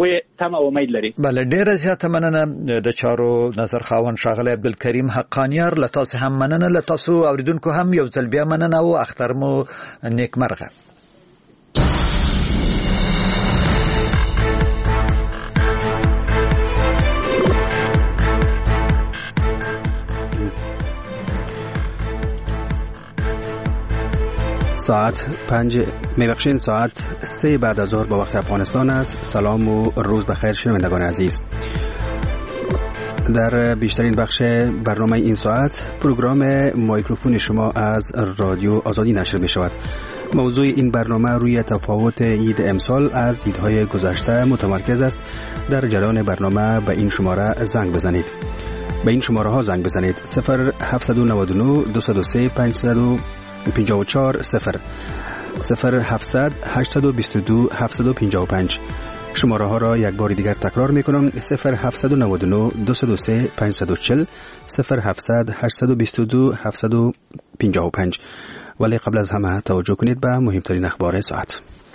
هغه تمه او امید لري. بله، ډیره زیاته مننه د چارو نظر خاوند ښاغلی عبدالکریم حقانیار. له تاسو هم مننه، له تاسو اوریدونکو هم یو ځل بیا مننه او اختر مو نیکمرغه. ساعت 3 بعد از ظهر با وقت افغانستان است. سلام و روز بخیر شنوندگان عزیز. در بیشترین بخش برنامه این ساعت پروگرام میکروفون شما از رادیو آزادی نشر می شود. موضوع این برنامه روی تفاوت عید امسال از عیدهای گذشته متمرکز است. در جریان برنامه به این شماره زنگ بزنید. به این شماره ها زنگ بزنید: 0799 203 554 0 0700 822 755. شماره ها را یک بار دیگر تکرار می کنم: 0799 203 540 0700 822 755. ولی قبل از همه توجه کنید به مهمترین اخبار ساعت.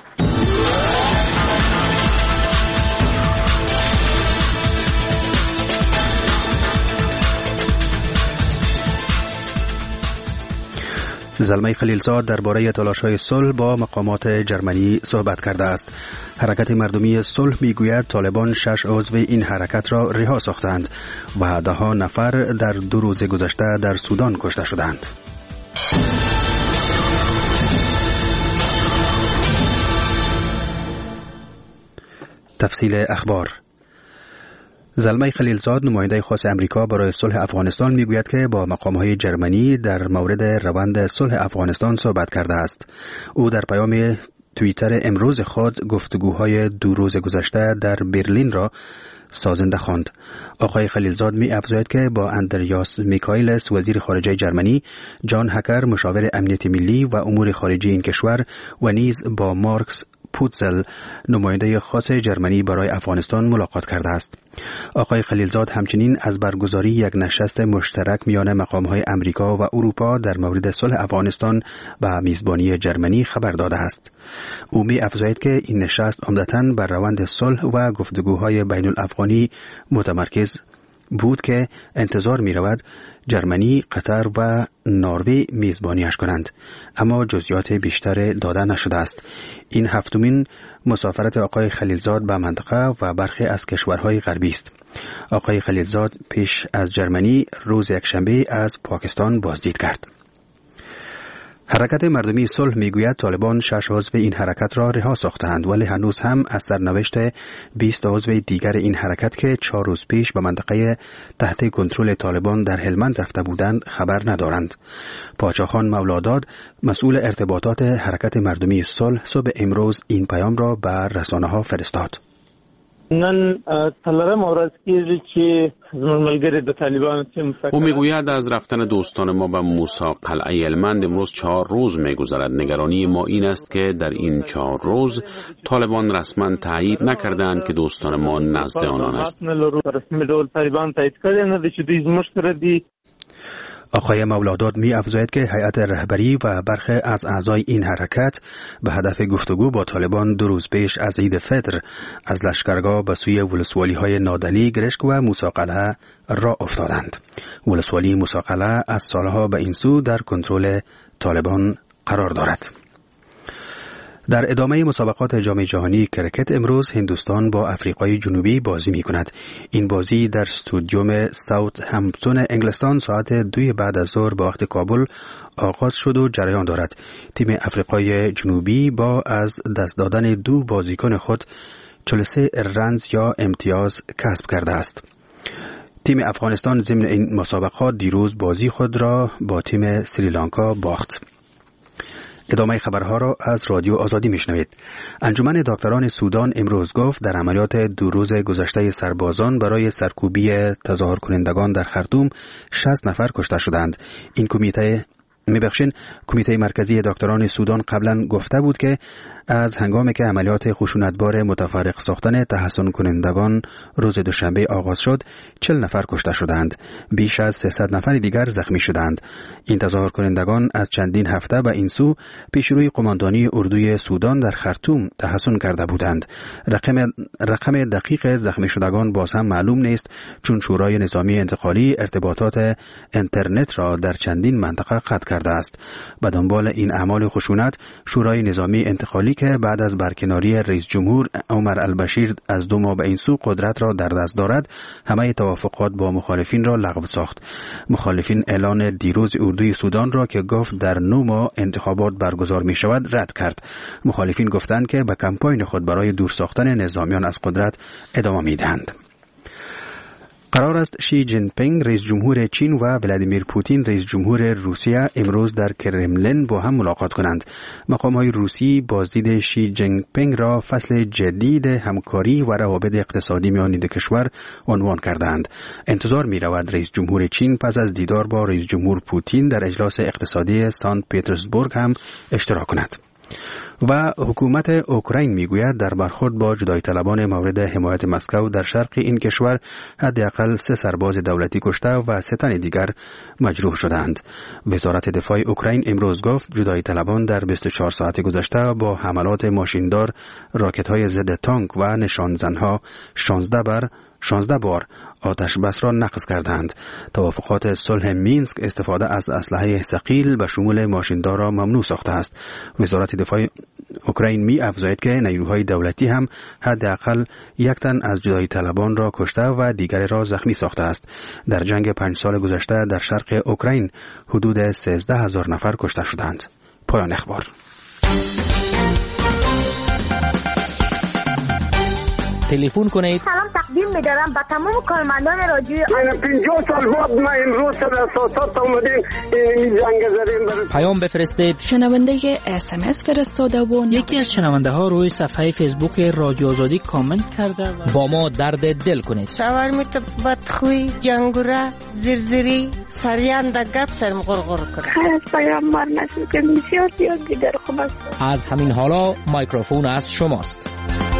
زلمه خلیلزاد درباره تلاش‌های صلح با مقامات جرمنی صحبت کرده است. حرکت مردمی صلح میگوید طالبان 6 عضو این حرکت را رها ساختند و 10 نفر در 2 روز گذشته در سودان کشته شدند. تفصیل اخبار. زلمه خلیلزاد نماینده خاص امریکا برای صلح افغانستان میگوید که با مقام‌های جرمنی در مورد روند صلح افغانستان صحبت کرده است. او در پیام توییتر امروز خود گفتگوهای 2 روز گذشته در برلین را سازنده خواند. آقای خلیلزاد می افزاید که با اندریاس میکائیلس وزیر خارجه جرمنی، جان هکر مشاور امنیت ملی و امور خارجی این کشور و نیز با مارکس پوتزل نماینده خاص جرمنی برای افغانستان ملاقات کرده است. آقای خلیلزاد همچنین از برگزاری یک نشست مشترک میان مقام‌های امریکا و اروپا در مورد صلح افغانستان به میزبانی جرمنی خبر داده است. او می افزاید که این نشست عمدتاً بر روند صلح و گفتگوهای بین الافغانی متمرکز بود که انتظار می رود جرمنی، قطر و نروژ میزبانیش کنند، اما جزئیات بیشتر داده نشده است. این 7مین مسافرت آقای خلیلزاد به منطقه و برخی از کشورهای غربی است. آقای خلیلزاد پیش از جرمنی روز یکشنبه از پاکستان بازدید کرد. حرکت مردمی صلح میگوید طالبان 6 عضو این حرکت را رها ساختند، ولی هنوز هم از سرنوشت 20 عضو دیگر این حرکت که 4 روز پیش به منطقه تحت کنترل طالبان در هلمند رفته بودند خبر ندارند. پاچاخان مولاداد مسئول ارتباطات حرکت مردمی صلح صبح امروز این پیام را به رسانه‌ها فرستاد. نن تلرم ورځ کېږي چې زموږ ملګري د طالبانو چې او میگوید از رفتن دوستان ما به موسی قلعه هلمند امروز 4 روز میگذرد. نگرانی ما این است که در این 4 روز طالبان رسما تایید نکردند که دوستان ما نزد آنان است. رسمی ډول طالبان تایید کړي نه دي چې دوی زموږ سره دي. آقای مولاداد می افزاید که هیئت رهبری و برخی از اعضای این حرکت به هدف گفتگو با طالبان 2 روز پیش از عید فطر از لشکرگاه به سوی ولسوالی‌های نادلی، گرشک و موسی قلعه راه افتادند. ولسوالی موسی قلعه از سالها به این سو در کنترل طالبان قرار دارد. در ادامه مسابقات جام جهانی کرکت امروز هندوستان با آفریقای جنوبی بازی می کند. این بازی در استادیوم ساوت همپتون انگلستان ساعت 2 بعد از ظهر به وقت کابل آغاز شد و جریان دارد. تیم آفریقای جنوبی با از دست دادن 2 بازیکن خود 43 رنز یا امتیاز کسب کرده است. تیم افغانستان ضمن این مسابقات دیروز بازی خود را با تیم سریلانکا باخت. ادامه خبرها را از رادیو آزادی میشنوید. انجمن دکتران سودان امروز گفت در عملیات 2 روز گذشته سربازان برای سرکوبی تظاهر کنندگان در خرطوم 60 نفر کشته شدند. این کمیته میبخشین کمیته مرکزی دکتران سودان قبلا گفته بود که از هنگامی که عملیات خشونتبار متفرق ساختن تحصن کنندگان روز دوشنبه آغاز شد 40 نفر کشته شدند، بیش از 300 نفر دیگر زخمی شدند. این تظاهر کنندگان از چندین هفته به این سو پیشروی قماندانی اردوی سودان در خرطوم تحصن کرده بودند. رقم دقیق زخمی شدگان باز هم معلوم نیست، چون شورای نظامی انتقالی ارتباطات اینترنت را در چندین منطقه قطع کرده است. به دنبال این اعمال خشونت، شورای نظامی انتقالی که بعد از برکناری رئیس جمهور عمر البشیر از 2 ماه به این سو قدرت را در دست دارد، همه توافقات با مخالفین را لغو ساخت. مخالفین اعلان دیروز اردوی سودان را که گفت در 9 ماه انتخابات برگزار می شود رد کرد. مخالفین گفتند که به کمپاین خود برای دور ساختن نظامیان از قدرت ادامه می دهند. قرار است شی جین پینگ رئیس جمهور چین و ولادیمیر پوتین رئیس جمهور روسیه امروز در کرملین با هم ملاقات کنند. مقام‌های روسی بازدید شی جین پینگ را فصل جدید همکاری و روابط اقتصادی میان دو کشور عنوان کردند. انتظار می‌رود رئیس جمهور چین پس از دیدار با رئیس جمهور پوتین در اجلاس اقتصادی سنت پترزبورگ هم اشتراک کند. و حکومت اوکراین میگوید در برخورد با جدایی طلبان مورد حمایت مسکو در شرق این کشور حداقل 3 سرباز دولتی کشته و 3 تن دیگر مجروح شدند. وزارت دفاع اوکراین امروز گفت جدایی طلبان در 24 ساعت گذشته با حملات ماشیندار، راکت‌های ضد تانک و نشانزنها 16 بار آتش بس را نقض کردند. توافقات صلح مینسک استفاده از اسلحه ثقیل به شمول ماشیندار را ممنوع ساخته است. وزارت دفاع اوکراین می افزاید که نیروهای دولتی هم حداقل 1 تن از جدایی طلبان را کشته و دیگری را زخمی ساخته است. در جنگ 5 سال گذشته در شرق اوکراین حدود 13,000 نفر کشته شدند. پایان اخبار. تلفن کنید. سلام تقدیم می‌دارم به تمام کارمندان رادیو. من 50 سال بعد ما امروز سر اساسات اومدیم این جنگ زدیم. پیام بفرستید. شنونده SMS فرستاده و یکی از شنونده ها روی صفحه فیسبوک رادیو آزادی کامنت کرده و با ما درد دل کنید. شاورمیت بدخوی، جنگوره، زرزری، سریان دا گپ سرم غرغر کنه. خیلی پیامبر نسید که بسیار دیگر خوب است. از همین حالا میکروفون از شماست.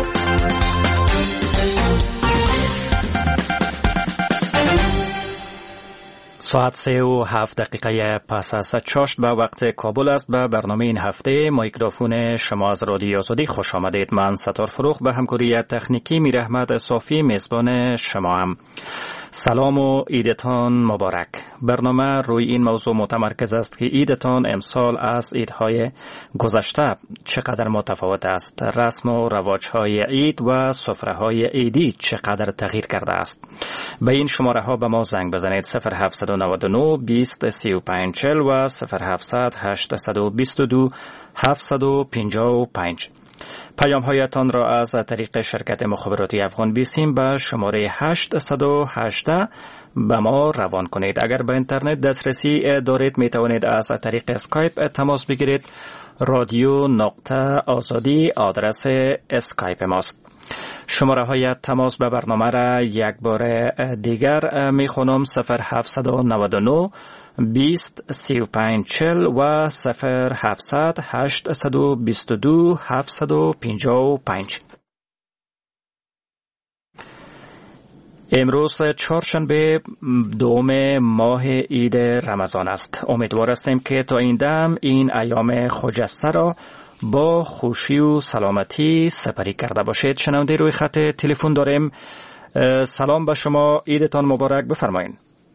ساعت 3:07 پس از چاشت به وقت کابل است. به برنامه این هفته میکروفون شما از رادیو آزادی خوش آمدید. من ستار فروخ به همکاری تکنیکی میر احمد صافی میزبان شما هم. سلام و عیدتان مبارک. برنامه روی این موضوع متمرکز است که عیدتان امسال از عیدهای گذشته چقدر متفاوت است، رسم و رواجهای عید و سفره‌های عیدی چقدر تغییر کرده است. به این شماره ها به ما زنگ بزنید 0799 20 35 40 و 0700 822 755. پیام هایتان را از طریق شرکت مخابراتی افغان بیسیم به شماره 818 به ما روان کنید. اگر به اینترنت دسترسی دارید می توانید از طریق اسکایپ تماس بگیرید. رادیو نقطه آزادی آدرس اسکایپ ماست. شماره های تماس به برنامه را یک بار دیگر می خونم 0799 20 35 40 و 0700 822 755. امروز چهارشنبه 2 ماه عید رمضان است. امیدوار هستیم که تا این دم این ایام خجسته را با خوشی و سلامتی سپری کرده باشید. شنونده روی خط تلفن داریم. سلام به شما، عیدتان مبارک، بفرمایید.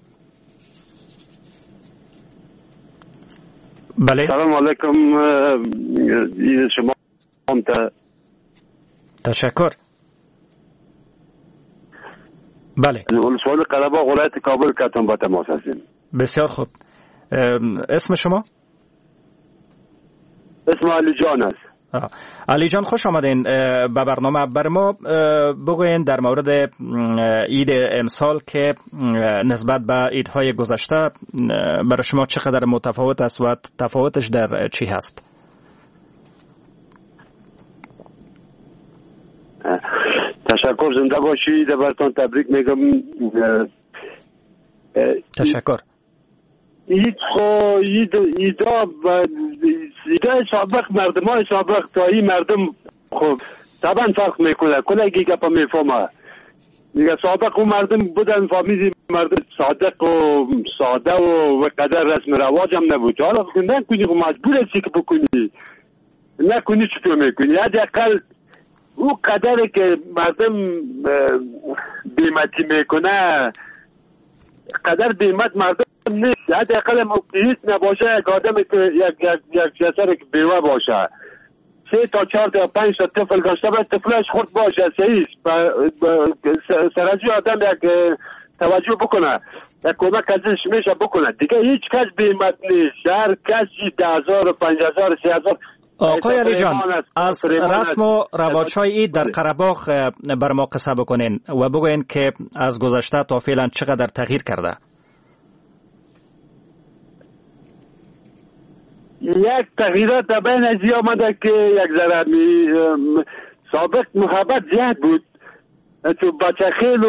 بله. سلام علیکم، عید شما تشکر. بله. ولسوالی قره‌باغ ولایت کابل کتم با تماس هستیم. بسیار خوب. اسم شما؟ اسم علی جان است. علی جان خوش آمدین به برنامه. بر ما بگوین در مورد عید امسال که نسبت به عیدهای گذشته برای شما چقدر متفاوت است و تفاوتش در چی هست؟ تشکر، زنده باشید. براتون تبریک میگم. تشکر. ایده سابق مردمای سابق تا این مردم خب طبعا فرق میکنه کلگی گپا میفهمه دیگه. سابق اون مردم بودن فامیلی مردم صادق و ساده و قدر رسم رواج هم نبود. حالا نکنی خب مجبور هستی که بکنی، نکنی چطور میکنی؟ حداقل اون قدری که مردم بیمتی میکنه قدر بیمت مردم نیست. حداقل موقعیت نباشه یک آدم که یک جسر که بیوه باشه 3 تا 4 تا 5 تا طفل داشته باید طفلش خود باشه صحیح سرازی آدم یک توجه بکنه یک کمک ازش میشه بکنه دیگه. هیچ کس بیمت نیست. هر کسی 10,000 و 5,000 3,000. آقای علی جان از رسم و رواج‌های عید در قره‌باغ بر ما قصه بکنین و بگوین که از گذشته تا فعلا چقدر تغییر کرده. یک تغییرات بین از آمده که یک ذره سابق محبت زیاد بود تو بچه خیل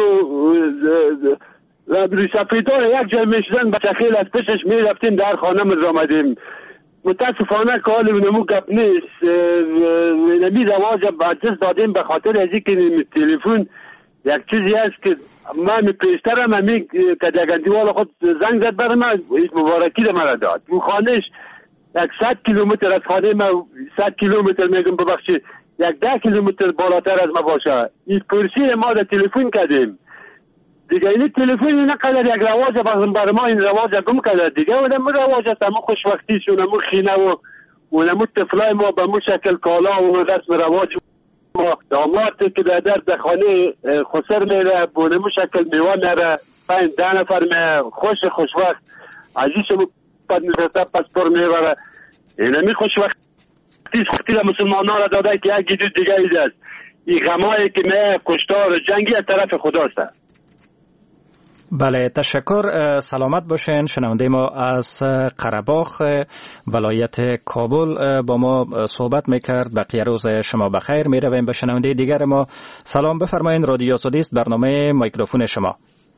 و سفیدار یک جای میشدن بچه خیل از پیشش میرفتیم در خانه میرامدیم. متاسفانه که حال نمو گپ نیست. نمی رواج عجز دادیم به خاطر ازی که تلفن یک چیزی هست که من پیشترم همی کدگندی والا خود زنگ زد برای من مبارکی رو مرا داد. اون خانهش 100 کیلومتر از خانه ما 100 کیلومتر میگم ببخشید 10 کیلومتر بالاتر از ما باشه. این پرسی ما در تلفن کردیم دیگه. این تلفن اینقدر یک رواج برای ما این رواج گم کرده دیگه. اونم رواج است همون خوشبختی شونمون خینه و اونمون طفلای ما به مو شکل کالا و رسم رواج ما داماد که در خانه خسر میره بونمو شکل میوه میره 5-10 نفر می خوشبخت عزیزمون پد میفرسته پاسپور میبره. اینمی خوشبختی مسلمان ها را داده که یک جز دیگه ایده است. این غمایی که می کشتار جنگی از طرف خداست. بله تشکر. سلامت باشین. شنونده ما از قره‌باغ ولایت کابل با ما صحبت میکرد. بقیه روز شما بخیر. میرویم به شنونده دیگر ما. سلام بفرمایید. رادیو سعودی است. برنامه میکروفون شما.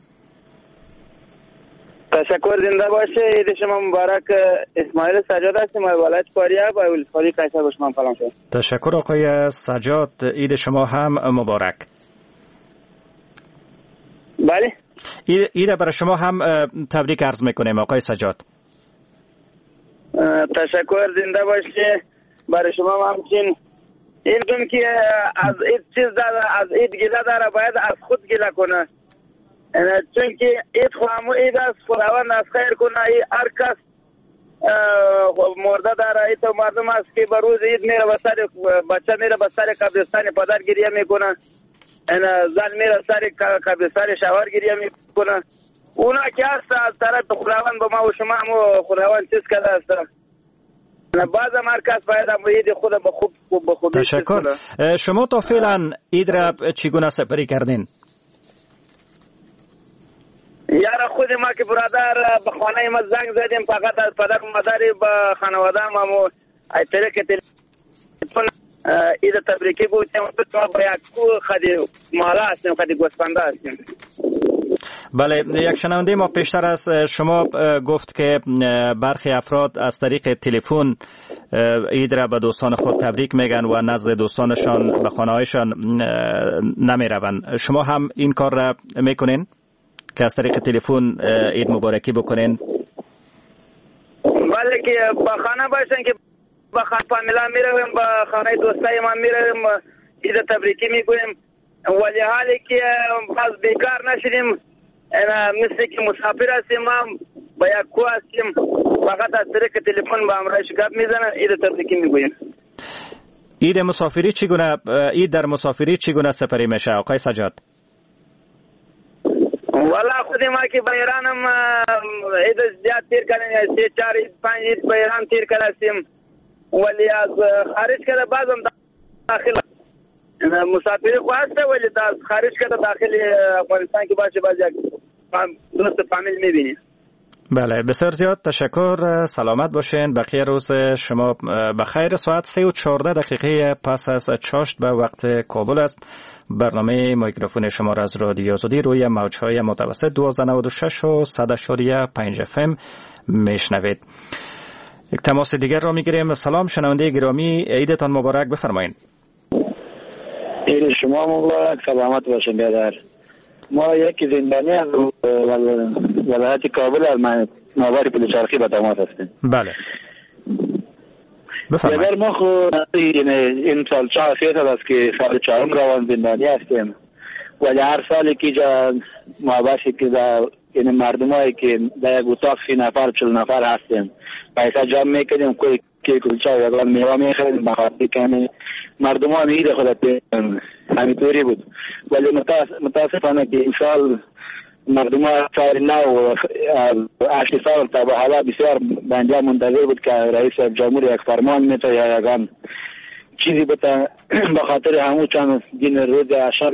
تشکر. زنده باشه. عید شما مبارک. اسماعیل سجاد هستم از ولایت فاریاب و ولسوالی قیصر به شما سلام شد. تشکر آقای سجاد. عید شما هم مبارک. بله. عید برای شما هم تبریک عرض میکنیم آقای سجاد. تشکر. زنده باشه. برای شما همچنین. این کن که از عید چیز داره، از عید گله داره باید از خود گله کنه. چون که عید خواهمو عید است خداوند از خیر کنه. هر کس مرده داره. عید مردم است که به روز عید میره بسر بچه میره بسر قبرستان پدر گریه میکنه. زن میره سر قبرستان شوهر گریه میکنه. اونا که هست از طرف خداوند به ما و شما هم خداوند چیز کرده است. بعض هم هر کس باید هم عید خود به خود تشکر. شما تا فعلا عید را چگونه سپری کردین؟ یار خود ما که برادر به خانه ما زنگ زدیم فقط از پدر و مادر به خانواده ما از طریق تلفن عید تبریکی گفتیم ما با یک خدی مالا هستیم خدی گوسفنده هستیم. بله یک شنونده ما پیشتر از شما گفت که برخی افراد از طریق تلفن عید را به دوستان خود تبریک میگن و نزد دوستانشان به خانه‌هایشان نمیروند. شما هم این کار را میکنین که از طریق تلفن عید مبارکی بکنین؟ بله که با خانه باشن که با خانه فامیلا میرویم با خانه دوستای ما میرویم عید تبریکی میگویم. ولی حالی که باز بیکار نشدیم مثل که مسافر هستیم ما با یک کو هستیم فقط از طریق تلفن با همراهش گپ میزنن عید تبریکی میگویم. عید مسافری چگونه عید در مسافری چگونه سپری میشه آقای سجاد؟ والا خود ما که با ایران هم عید زیاد تیر کردیم 3-4-5 عید با ایران تیر کردیم ولی از خارج کرده بعضم داخل مسافری خواسته ولی از خارج کرده داخل افغانستان که باشه باز یک دوست فامیل میبینیم. بله بسیار زیاد تشکر. سلامت باشین. بقیه روز شما بخیر. ساعت 3:14 پس از چاشت به وقت کابل است. برنامه میکروفون شما را از رادیو آزادی روی موج‌های متوسط 1296 و 100.5 FM میشنوید. یک تماس دیگر را میگیریم. سلام شنونده گرامی، عیدتان مبارک. بفرمایید. عید شما مبارک. سلامت باشین برادر. ما یکی زندانی از ولایت کابل از ماوری پلچرخی به تماس هستیم. بله بفرمایید. ما خود این سال 4 سال است که سال 4 روان زندانی هستیم، ولی هر سالی که جا ماباشی که این مردمایی که در یک اتاق 30 نفر 40 نفر هستیم پیسه جمع میکنیم که کلچه و میوه میخریم بخاطر که مردمان عید خودت همینطوری بود. ولی متاسفانه که این سال مردمان سال نو 8 سال تا به حالا بسیار بنجا منتظر بود که رئیس جمهور یک فرمان میته یا یکان چیزی بتا بخاطر همون چند دین روز عشر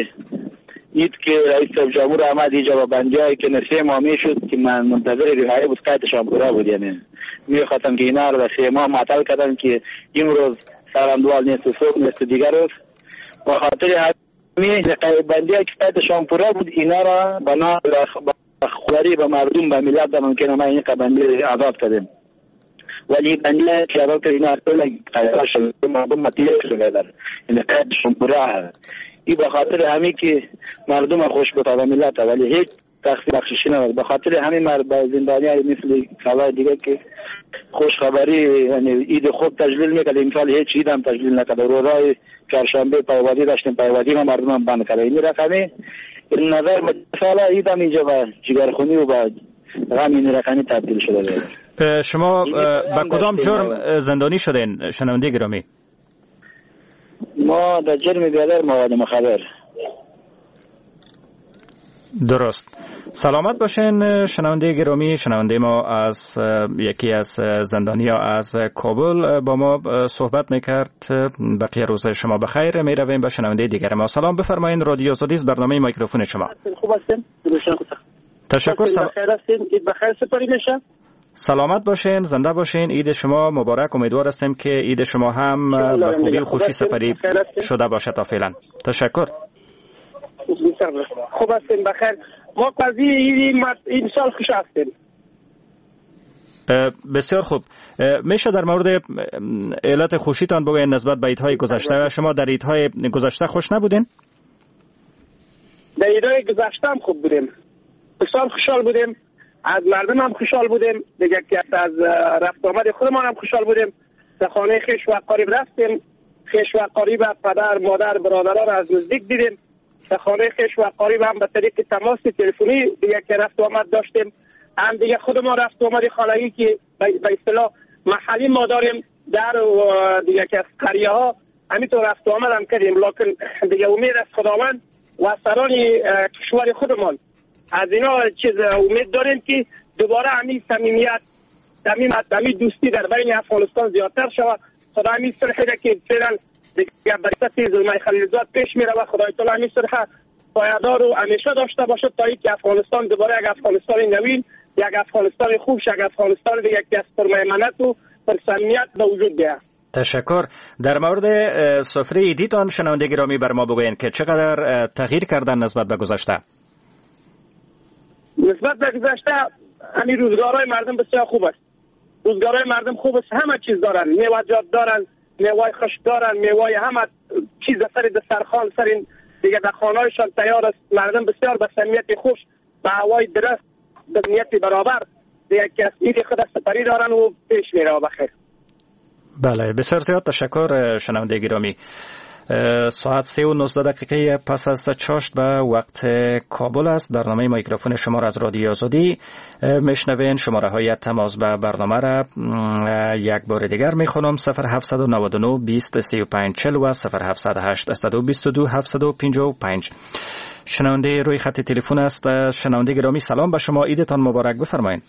اید که رئیس جمهور آمد اینجا و بنجایی که نسیه ماه میشد که من منتظر رهایی بود قیدشان پورا بود. یعنی میخواستم که اینا رو 3 ماه معطل کردن که این روز سرندوال نیست و صبح نیست دیگر روز بخاطر همین بندی که قیدشان پورا بود اینا را بنا خودری به مردم به ملت ممکنه ما این بندی آزاد کردیم، ولی بندی که آزاد کردیم اینا اصلا قیدشان مردم مطیع شده در این قیدشان پورا ای بخاطر همین که مردم خوش بتا و ملت، ولی هیچ تخفیف بخششی نبود. بخاطر همین مرد زندانی مثل سالهای دیگه که خوش خبری یعنی عید خوب تجلیل میکرد، این سال هیچ عید هم تجلیل نکرد. روزهای چهارشنبه پیوادی داشتیم، پیوادی ما مردم هم بند کرد. این رقمی این نظر سال عید هم اینجا با جگرخونی و با غم این رقمی تبدیل شده. شما با کدام جرم زندانی شدین شنونده گرامی؟ ما در جرم بیادر مواد مخدر. درست. سلامت باشین شنونده گرامی. شنونده ما از یکی از زندانیا از کابل با ما صحبت میکرد. بقیه روز شما بخیر. میرویم به شنونده دیگر ما. سلام بفرمایید. رادیو آزادی برنامه میکروفون شما. خوب هستین؟ تشکر. بخیر هستین؟ عید بخیر سپاری میشه. سلامت باشین، زنده باشین. عید شما مبارک. امیدوار هستیم که عید شما هم به خوبی و خوشی سپری شده باشه تا فعلا. تشکر. خوب هستین بخیر. ما قضیه این سال خوش هستیم. بسیار خوب. میشه در مورد علت خوشیتان بگوین نسبت به عیدهای گذشته؟ شما در عیدهای گذشته خوش نبودین؟ در عیدهای گذشته هم خوب بودیم. بسیار خوشحال بودیم. از مردم هم خوشحال بودیم. دیگه که از رفت آمد خودمان هم خوشحال بودیم. در خانه خویش و قریب رفتیم. خویش و قریب پدر مادر برادران را از نزدیک دیدیم. در خانه خویش و قریب هم به طریق تماس تلفنی دیگه که رفت آمد داشتیم. هم دیگه خودمان رفت آمد خانگی که به اصطلاح محلی ما داریم در دیگه که از قریه ها همینطور رفت آمد هم کردیم. لکن دیگه امید از خداوند و سران کشور خودمان از اینا چیز امید داریم که دوباره همین صمیمیت همین دوستی در بین افغانستان زیادتر شود. خدا همین صلح که فعلا دیگه برکت زلمای خلیلزاد پیش میره و خدای تعالی همین صلح پایدار و همیشه داشته باشه تا اینکه افغانستان دوباره یک افغانستان نوین، یک افغانستان خوب، یک افغانستان دیگه که از پرمهمنت و پرصمیمیت به وجود بیاد. تشکر. در مورد سفره عیدیتان شنونده گرامی بر ما بگوین که چقدر تغییر کردن نسبت به گذشته؟ نسبت به گذشته همین روزگارهای مردم بسیار خوب است. روزگارهای مردم خوب است. همه چیز دارن، میوه‌جات دارن، میوه خشک دارن، میوه همه چیز سر دسترخوان سر دیگه در خانه‌هایشان تیار است. مردم بسیار به صمیمیت خوش، به هوای درست، به نیت برابر دیگه که این خود سپری دارن و پیش میره بخیر. بله بسیار زیاد تشکر شنونده گرامی. ساعت 3:19 پس از چاشت به وقت کابل است. برنامه میکروفون شما را از رادیو آزادی میشنوین. شماره های تماس به برنامه را یک بار دیگر میخونم: 0799 20 35 40 و 0708 122 755. شنونده روی خط تلفن است. شنونده گرامی سلام به شما، عیدتان مبارک. بفرمایید.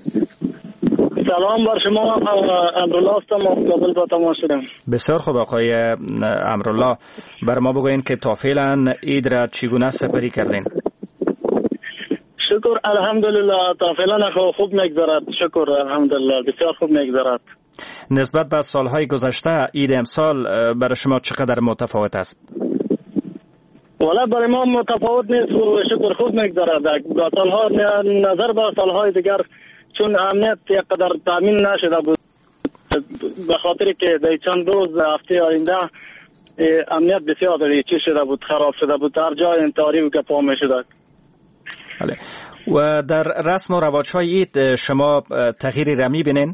سلام بر شما. امرالله هستم از کابل با تماس شدم. بسیار خوب آقای امرالله، بر ما بگوین که تا فعلا عید را چگونه سپری کردین؟ شکر شکر الحمدلله تا فعلا خوب میگذرد. شکر الحمدلله بسیار خوب میگذرد. نسبت به سالهای گذشته عید امسال برای شما چقدر متفاوت است؟ والا برای ما متفاوت نیست و شکر خوب میگذرد. با سالها نظر به سالهای دیگر چون امنیت یقدر تامین نشده بود به خاطر که در چند روز هفته آینده امنیت بسیار چی شده بود، خراب شده بود، هر جای انتحاری که پا می شده. بله. و در رسم و رواج‌های عید شما تغییری را می‌بینین؟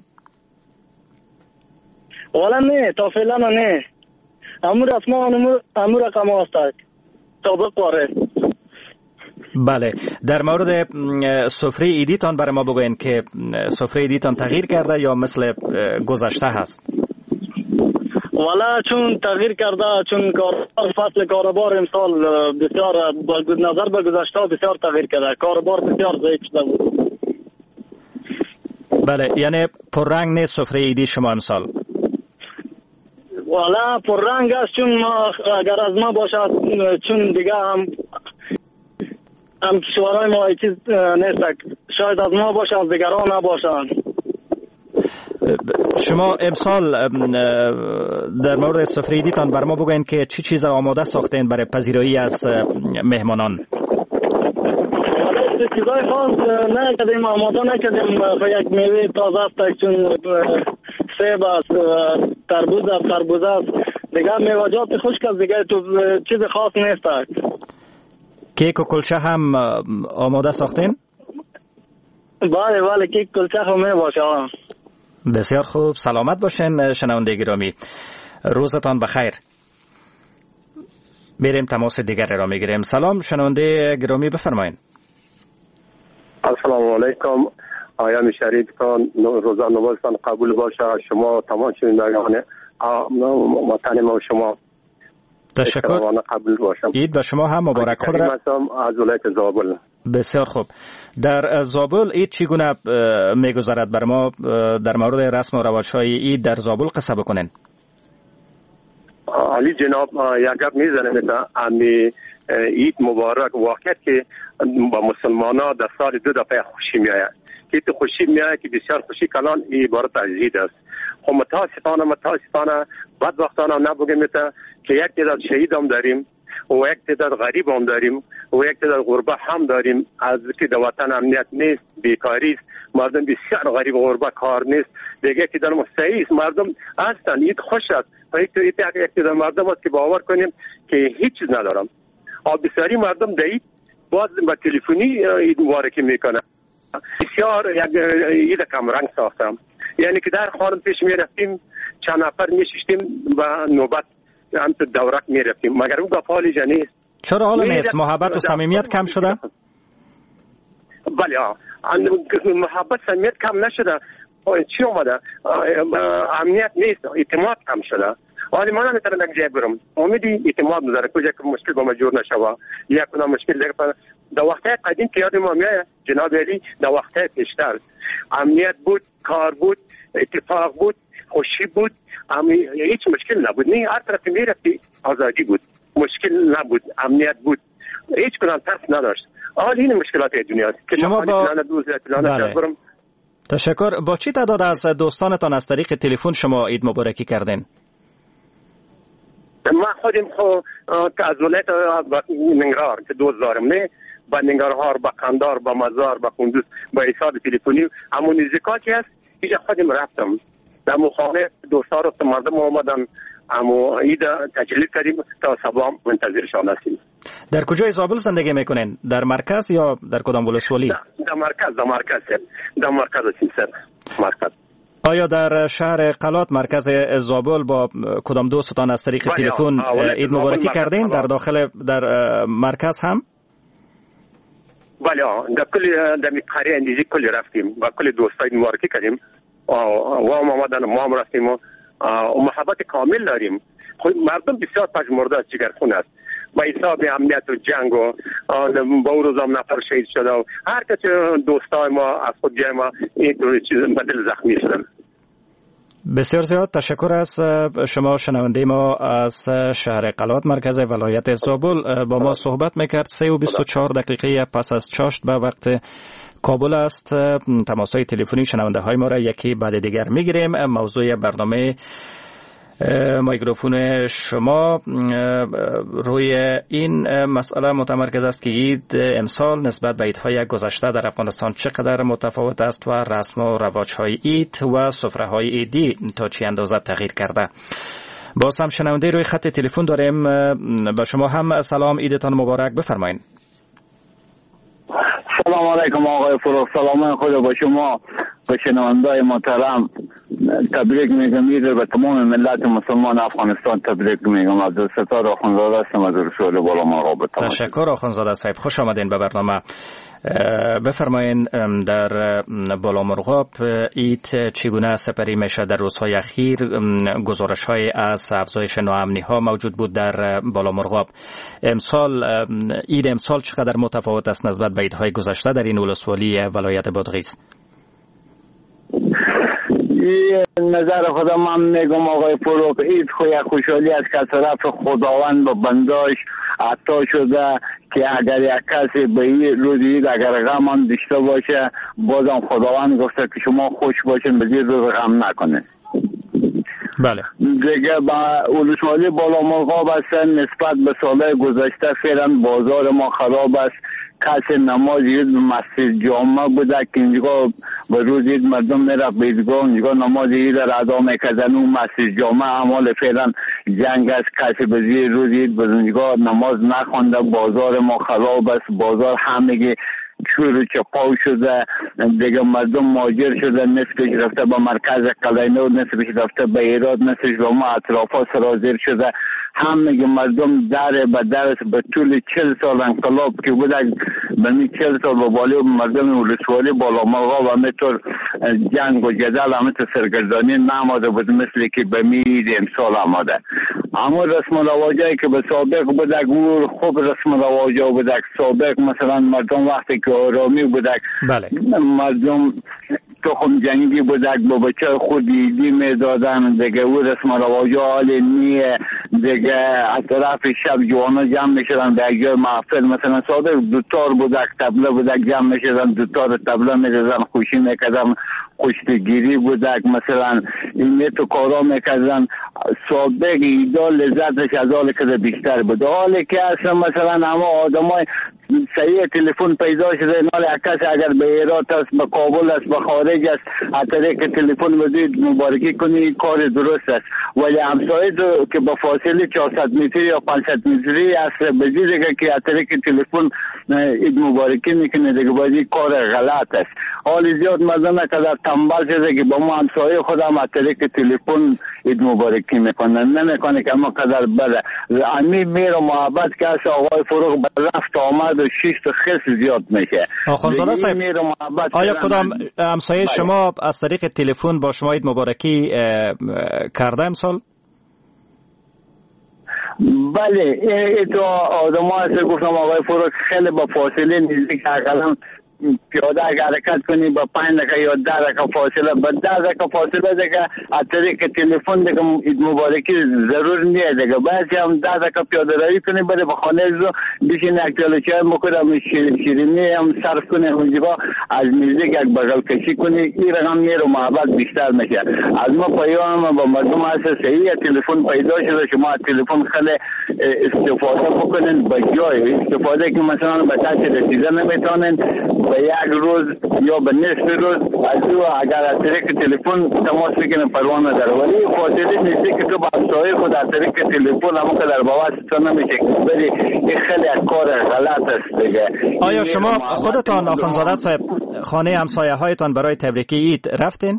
والا نه، تا فعلا نه. امور رسما امور رقم هست طابق واره. بله. در مورد سفره عیدیتان برای ما بگوین که سفره عیدیتان تغییر کرده یا مثل گذشته هست؟ والا چون تغییر کرده، چون فصل کاربار امسال بسیار نظر به گذشته بسیار تغییر کرده، کاربار بسیار ضعیف شده بود. بله، یعنی پررنگ نیست سفره عیدی شما امسال؟ والا پررنگ است چون ما اگر از ما باشد، چون دیگه هم کشورهای ما چیز نیست، شاید از ما باشه از دیگران نباشند. شما امسال در مورد سفره عیدیتان بر ما بگوین که چی چیز را آماده ساختین برای پذیرایی از مهمانان؟ چیزای خاص نکردیم، آماده نکردیم. یک میوه تازه است چون سیب است، تربوز است، خربوز است، دیگه میوه‌جات خشک است، دیگه تو چیز خاص نیست. کیک و کلچه هم آماده ساختین؟ بله کیک کلچه هم می باشه. بسیار خوب، سلامت باشین شنونده گرامی، روزتان بخیر. میریم تماس دیگر را میگیریم. سلام شنونده گرامی، بفرمایید. السلام علیکم. آیام شریفتان روزا نمازتان قبول باشه. شما تمام شنوندگان وطن ما شما تشکر. قبول باشم. عید به شما هم مبارک. خود را از ولایت زابل. بسیار خوب. در زابل عید چگونه میگذرد؟ بر ما در مورد رسم و رواج‌های عید در زابل قصه بکنین. علی جناب یک گپ میزنم امی عید مبارک. واقعیت که با مسلمان‌ها در سال 2 دفعه خوشی میآید که تو خوشی میآید که بسیار خوشی کلان عبارت از عید است. خب متاسفانه بدبختانه نبگیم که یک تعداد شهید هم داریم و یک تعداد غریب هم داریم و یک تعداد غربه هم داریم. از که در وطن امنیت نیست، بیکاری است، مردم بسیار غریب غربه کار نیست، دیگه که در مستعیز مردم هستن. عید خوش است و یک تعداد مردم است که باور کنیم که هیچ چیز ندارم. بسیاری مردم در عید باز با تلفنی عید مبارکی میکنه. بسیار یک عید کم رنگ ساختم، یعنی که در خانم پیش میرفتیم چند نفر میشیشتیم و نوبت هم تو دورک میرفتیم، مگر او گفالی نیست. چرا حالا نیست؟ محبت و صمیمیت کم شده؟ بله محبت صمیمیت کم نشده. چی اومده؟ امنیت نیست، اعتماد کم شده. ولی من نمیتونم یک جای برم، امیدی اعتماد نداره کجا که مشکل با ما جور نشوه. یک کدام مشکل دیگه در وقتهای قدیم که یاد ما میاد جناب علی، در وقتهای پیشتر امنیت بود، کار بود، اتفاق بود، خوشی بود، هیچ مشکل نبود. نه، هر طرف میرفتی آزادی بود، مشکل نبود، امنیت بود، هیچ کدام ترس نداشت. حال این مشکلات دنیا است که شما با بله. تشکر. با چی تعداد از دوستانتان از طریق تلفن شما عید مبارکی کردین؟ من خودم که از ولایت ننگرهار که دوست دارم، نه با ننگرهار، با قندار، با مزار، با کندوز، با حساب تلفنی همون نزدیکاتی هست. اینجا خودم رفتم در مخانه دوستا رو مردم آمدن، اما عید تجلیل کردیم تا صبح منتظرشان هستیم. در کجای زابل زندگی میکنین؟ در مرکز یا در کدام ولسوالی؟ در مرکز هستیم سر مرکز. آیا در شهر قلات مرکز زابل با کدام دوستان از طریق تلفن عید مبارکی کردین؟ در مرکز هم؟ بله، در کل در قریه اندیزی کلی رفتیم و کل دوستا عید مبارکی کردیم و ما آمدن، ما هم رفتیم و محبت کامل داریم. خود مردم بسیار پژمرده است، جگرخون است. با حساب امنیت و جنگ و با او روز هم نفر شهید شده و هر کسی دوستای ما از خود جای ما این طور چیز بدل زخمی شدن. بسیار زیاد تشکر از شما. شنونده ما از شهر قلات مرکز ولایت زابل با ما صحبت میکرد. 3:24 دقیقه پس از چاشت به وقت کابل است. تماس‌های تلفنی شنونده های ما را یکی بعد دیگر میگیریم. موضوع برنامه میکروفون شما روی این مسئله متمرکز است که عید امسال نسبت به عیدهای گذشته در افغانستان چقدر متفاوت است و رسم و رواج‌های عید و سفره‌های عیدی تا چه اندازه تغییر کرده. باز هم شنونده روی خط تلفن داریم. به شما هم سلام، عیدتان مبارک، بفرمایید. سلام علیکم آقای فروخ، سلام خدا با شما و شنونده‌های محترم. تبریک میگم، عید به تمام ملت مسلمان افغانستان تبریک میگم. از ستار آخوندزاده هستم از رسول بالا مرغاب. تشکر آخوندزاده صاحب، خوش آمدین به برنامه. بفرمایین در بالا مرغاب عید چگونه سپری میشه؟ در روزهای اخیر گزارش های از افزایش ناامنی ها موجود بود در بالا مرغاب. عید امسال چقدر متفاوت است نسبت به عیدهای گذشته در این ولسوالی ولایت بادغیس؟ نظر خودم من میگم آقای فروغ، عید خوشحالی است که طرف خداوند به بنداش عطا شده که اگر یک کسی به این روز عید اگر غم هم داشته باشه، بازم خداوند گفته که شما خوش باشین، به این روز غم نکنه. بله. دیگه با ولسوالی بالا مرغاب است نسبت به سالهای گذشته فعلا بازار ما خراب است. کسی نماز عید مسجد جامعه بوده که اینجا به روز عید مردم میرفت به عیدگاه، اینجا نماز عید را ادا میکردن. اون مسجد جامعه اعمال فعلا جنگ است، کسی به روز عید به اینجا نماز نخونده. بازار ما خراب است، بازار همگی چور و چپاو شده دیگه. مردم مهاجر شده، نصفش رفته به مرکز قلعه‌نو، نصفش رفته به ایراد، نصفش به ما اطرافا سرازیر شده. همه مردم در به در به طول 40 سال انقلاب که بوده، به می 40 سال به بالا مردم ولسوالی بالا مرغاب همینطور جنگ و جدل همینطور سرگردانی نماده بود مثل که به می امسال آمده. اما رسم و رواجایی که به سابق بوده گور خوب رسم و رواجا بوده. سابق مثلا مردم وقتی که آرامی بوده، بله، مردم تخم جنگی بوده، با بچه خود ایدی میدادن دیگه. او رسم و رواجا حال نیه دیگه. از طرف شب جوانا جمع میشدن به اجای محفل. مثلا سابق دوتار بوده، تبله بوده، جمع میشدن دوتار تبله میدادن، خوشی میکردن، کشتگیری بوده، مثلا این تو کارا میکردن. سابق ایدا لذتش از حال که بیشتر بوده. حالی که اصلا مثلا همه آدمای صحیح تلفن پیدا شده، نال کسی اگر به ایراد است، به کابل است، به خارج است، از طریق تلفن بدید مبارکی کنی، کار درست است. ولی همسایه که به فاصله 400 متری یا 500 متری است، بدید که از طریق تلفن عید مبارکی میکنه دیگه، باید کار غلط است. حال زیاد مردم قدر تنبل شده که با ما همسایه خودم از طریق تلفن عید مبارکی میکنن، نمیکنه که ما قدر بله. امی میر و محبت که از آقای فروغ به رفت آمد و شیشت خیلی زیاد میشه. آخوندزاده صاحب، آیا کدام همسایه شما از طریق تلفن با شما عید مبارکی کرده امسال؟ بله، این تو آدم ها هست گفتم آقای فروغ خیلی با فاصله نزدیک اقلا پیاده اگر حرکت کنی با 5 دقیقه یا 10 دقیقه فاصله، با 10 دقیقه فاصله دیگه از طریق تلفن دیگه عید مبارکی ضرور نیست دیگه. بعضی هم 10 دقیقه پیاده روی کنی بره به خانه رو بشین یک جلو چای بکنه، شیرینی هم صرف کنه، اونجا از میزه یک بغل کشی کنی. این رقم میر و محبت بیشتر میشه. از ما پیام با مردم هست صحیح تلفن پیدا شده، شما از تلفن خیلی استفاده بکنین. با جای استفاده که مثلا به دست رسیدن نمیتونین، به یک روز یا به نصف روز از او اگر از طریق تلفن تماس بگیرن پروانه داره. ولی فاصله نیستی که تو با همسایه خود از طریق تلفن همون که در باوستان نمیشه بری، این خیلی از کار غلط است دیگه. آیا شما خودتان آخوندزاده صاحب خانه همسایه هایتان برای تبریک عید رفتین؟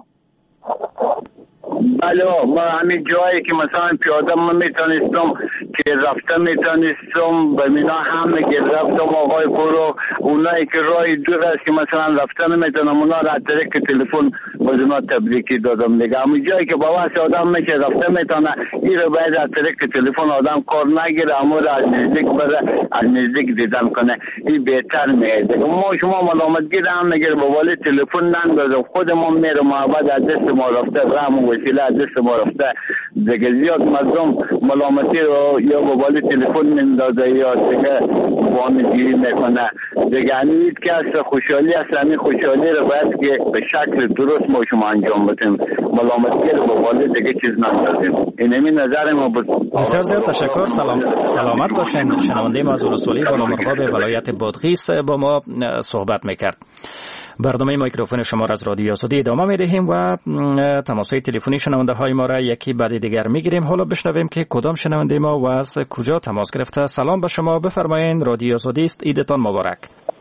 بله، ما همین جایی که مثلا پیاده من میتونستم که رفته میتونستم به مینا همه که رفتم آقای فروغ. اونایی که رای دور است که مثلا رفته نمیتونم اونا را از طریق تلفن بزنا تبریکی دادم دیگه. همون جایی که با واسه آدم میشه رفته میتونه این رو باید از طریق تلفن آدم کار نگیره، اما رو از نزدیک بره، از نزدیک دیدن کنه، این بهتر میده. ما شما ملامتگی هم نگیره با ولی تلفن نندازم، خود ما میره محبت از دست ما رفته، رحم و وسیله از دست ما رفته دیگه. زیاد مردم ملامتی رو یا با ولی تلفن میندازه یا دیگه وانگیری میکنه دیگه. همین که از خوشحالی است، همین خوشحالی رو باید که به شکل درست ما شما انجام بدیم، ملامتی رو با ولی دیگه چیز نندازیم. این همین نظر ما بود. بسیار زیاد تشکر. سلامت باشین. شنونده ما از رسولی بالامرغاب ولایت بادغیس با ما صحبت میکرد. برنامه میکروفون شما را از رادیو آزادی ادامه میدهیم و تماس‌های تلفنی شنونده های ما را یکی بعد دیگر میگیریم. حالا بشنویم که کدام شنونده ما و از کجا تماس گرفته. سلام به شما، بفرمایید. رادیو آزادی است، عیدتان مبارک.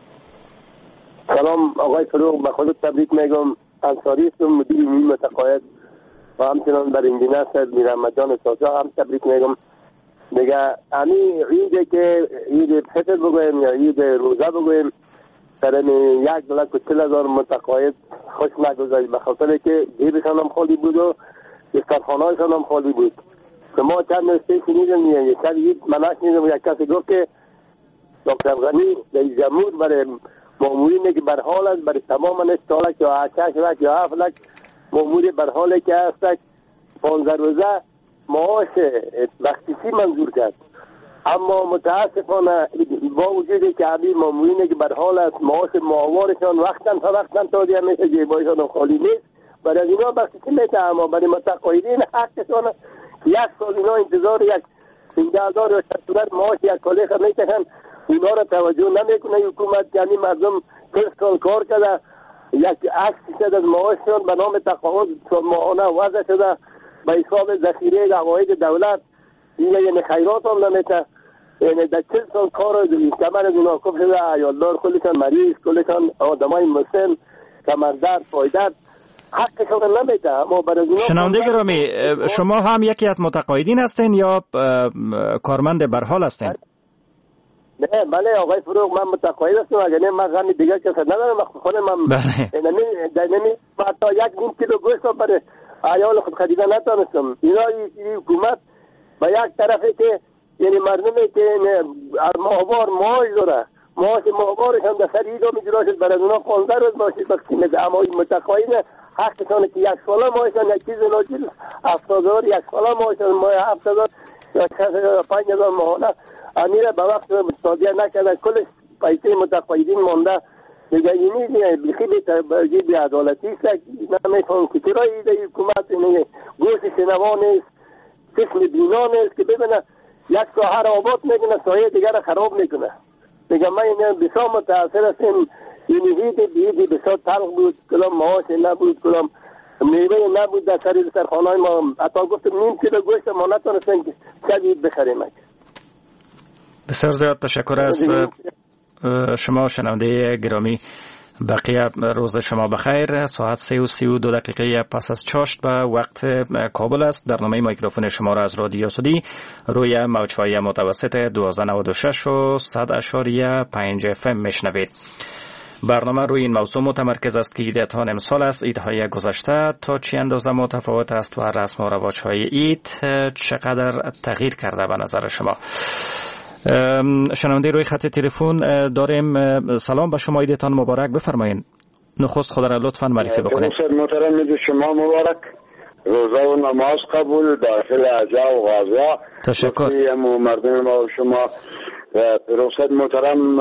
سلام آقای فروغ، به خودت تبریک میگم. انصاری هستم، مدیر علمی متقاعد و همچنان در انجینر صاحب میرحمت‌جان سازا هم تبریک میگم. دیگه همین عیدی که عید فطر بگویم یا عید روزه بگویم، سرم 1,40,000 متقاعد خوش نگذاشت، به خاطر که جیبشان هم خالی بود و دسترخوانهایشان هم خالی بود. که ما چند نسته شنیدم، یک شب من شنیدم یک کسی گفت که دکتر غنی رئیس جمهور برای مامورینه که بر حال است، برای تمام نستالک یا 8 لک یا 7 لک ماموری بر حاله که هست 15 روزه معاش بخشیسی منظور کرد. اما متاسفانه با وجودی که همین مامورینه که بر حال است معاش ماهوارشان وقتاً تادیه میشه، جیبایشان خالی نیست، برای اینا بخشیسی میشه. اما برای متقاعدین حقشان یک سال اینا انتظار یک 15,000 یا 60,000 معاش یک کالیخ میکشن، اونا را توجه نمیکنه حکومت. یعنی مردم 30 سال کار کرده، یک 8% از معاششان به نام تقاعد ماهانه وضع شده به حساب ذخیره عواید دولت. این یعنی خیرات هم نمیشه. یعنی در 40 سال کار کمر از اونا کف شده، عیالدار کلشان مریض، کلشان آدمای مسن، کمردرد، پایدرد، حقشان نمیده. اما برای شنونده گرامی، شما هم یکی از متقاعدین هستین یا کارمند برحال هستین؟ نه بله آقای فروغ، من متقاعد هستم. اگر نه من غمی دیگه کسی ندارم، خودم من حتی 1 کیلو گوشت برای عیال خود خریدن نتونستم. اینا این حکومت به یک طرفی که یعنی مردمی که ماهوار معاش داره، معاش ماهوارشان در سر ایدا میجرا شد، برای اونا 15 روز معاشی بخشی میده. اما این متقاعد حقشان که 1 ساله معاششان یک چیز ناجیز 70,000 1 ساله معاششان ماه 7,000 یا 5,000 ماهانه امیره به وقت تادیه نکردن، کلش پیسه متقاعدین مانده. دیگه اینی بیخی بی عدالتی است. نمیفهم که چرا ایده حکومت گوشت شنوا نیست، قسم بینا نیست که ببینه یک ساحه آباد میکنه، سایه دیگر را خراب میکنه. دیگه من بسیار متاثر هستم. این عید بسیار تلخ بود، کلام معاش نبود، کلام میوه نبود در سر دسترخوانهای ما. حتی گفتم 0.5 کیلو گوشت ما نتونستیم که شب بخریم. بسیار زیاد تشکر از شما شنونده گرامی. بقیه روز شما بخیر. ساعت 3:32 پس از چاشت به وقت کابل است. برنامه میکروفون شما را از رادیو آزادی روی موج‌های متوسط 1296 و 100.5 FM میشنوید. برنامه روی این موضوع متمرکز است که عیدتان امسال است، عیدهای گذشته تا چه اندازه متفاوت است و رسم و رواج‌های عید چقدر تغییر کرده به نظر شما؟ شنونده روی خط تلفن داریم. سلام به شما، عیدتان مبارک. بفرمایید. نخست خدا را لطفاً معرفی بکنید. محترم، عید شما مبارک. روزه و نماز قبول، داخل عجا و غذا. تشکر. مردم ما و شما روزه محترم.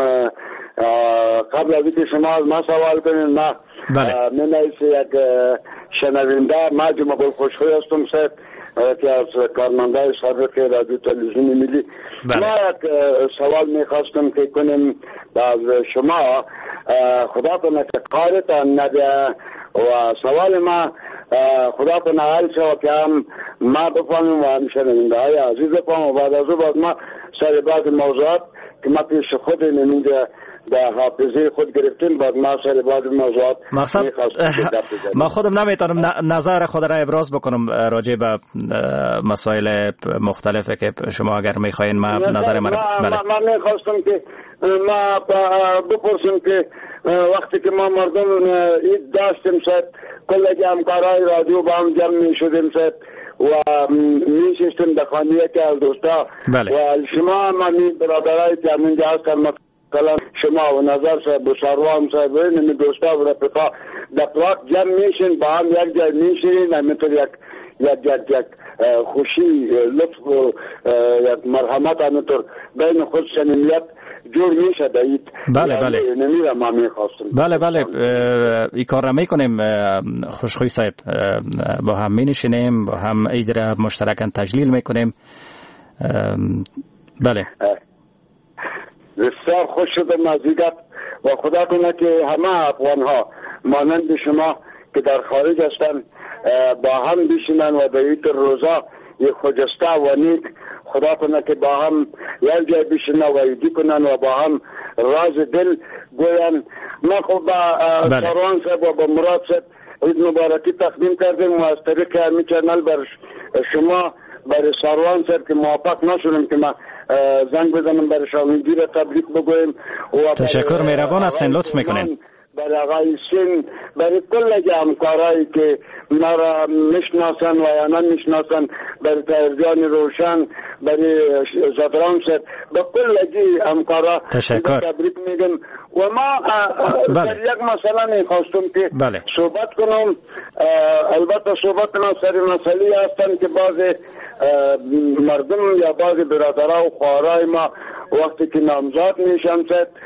قبل از اینکه شما از ما سوال کنید، من یک شنونده مجموعه خوشخوی هستم صاحب که از کارمندای سابق رادیو تلویزیون ملی. ما یک سوال میخواستم که کنیم از شما، خدا کنه که کارتان نده و سوال ما خدا کنه حل شد که هم ما بفهمیم و هم شنونده های عزیز بفهمیم و بعد از او باز ما سر بعض موضوعات که ما پیش خود نمیده در حافظه خود گرفتیم. بعد ما سر بعض موضوعات ما خودم نمیتونم نظر خود را ابراز بکنم راجع به مسائل مختلفه که شما اگر میخواین ما نظر من من میخواستم که ما بپرسیم که وقتی که ما مردم اید داشتیم شد کلگی همکارای رادیو با هم جمع میشدیم شد و میشستیم در خانه یکی از دوستا و شما من برادرای که همینجا هستن مثلا شما و نظر صاحب و شاروان صاحب و دوستا و رفقا در پراک جمع میشین با هم یک جای میشین همینطور یک خوشی لطف و یک مرحمت همینطور بین خود صمیمیت جور میشه دایید. بله نمیرم ما میخواستم. بله این کار را میکنیم خوشخوی صاحب، با هم مینشینیم، با هم اید را مشترکاً تجلیل میکنیم. بله بسیار خوش شدم از دیدت و خدا کنه که همه افغان ها مانند شما که در خارج هستن با هم بشینن و در این روزا یک خجسته و نیک خدا کنه که با هم یک جای بشینن و ایدی کنن و با هم راز دل گوین. ما خب با ساروان صاحب و با مراد صاحب عید مبارکی تقدیم کردیم و از طریق همی چنل بر شما برای ساروان صاحب که موفق نشدیم که ما زنگ بزنم برای شامگی را تبریک بگویم و تشکر مهربان هستین، لطف میکنین. برای آقای سین، برای کل همکارایی که ما را میشناسن و یا نمیشناسن، برای تایرجان روشن، برای زدران صاحب، به کل همکارا تبریک میگم. و ما در یک مسئله میخواستم که صحبت کنم. البته صحبت کنم سر مسئله هستن که بعض مردم یا بعض برادرها و خواهرای ما وقتی که نامزاد میشن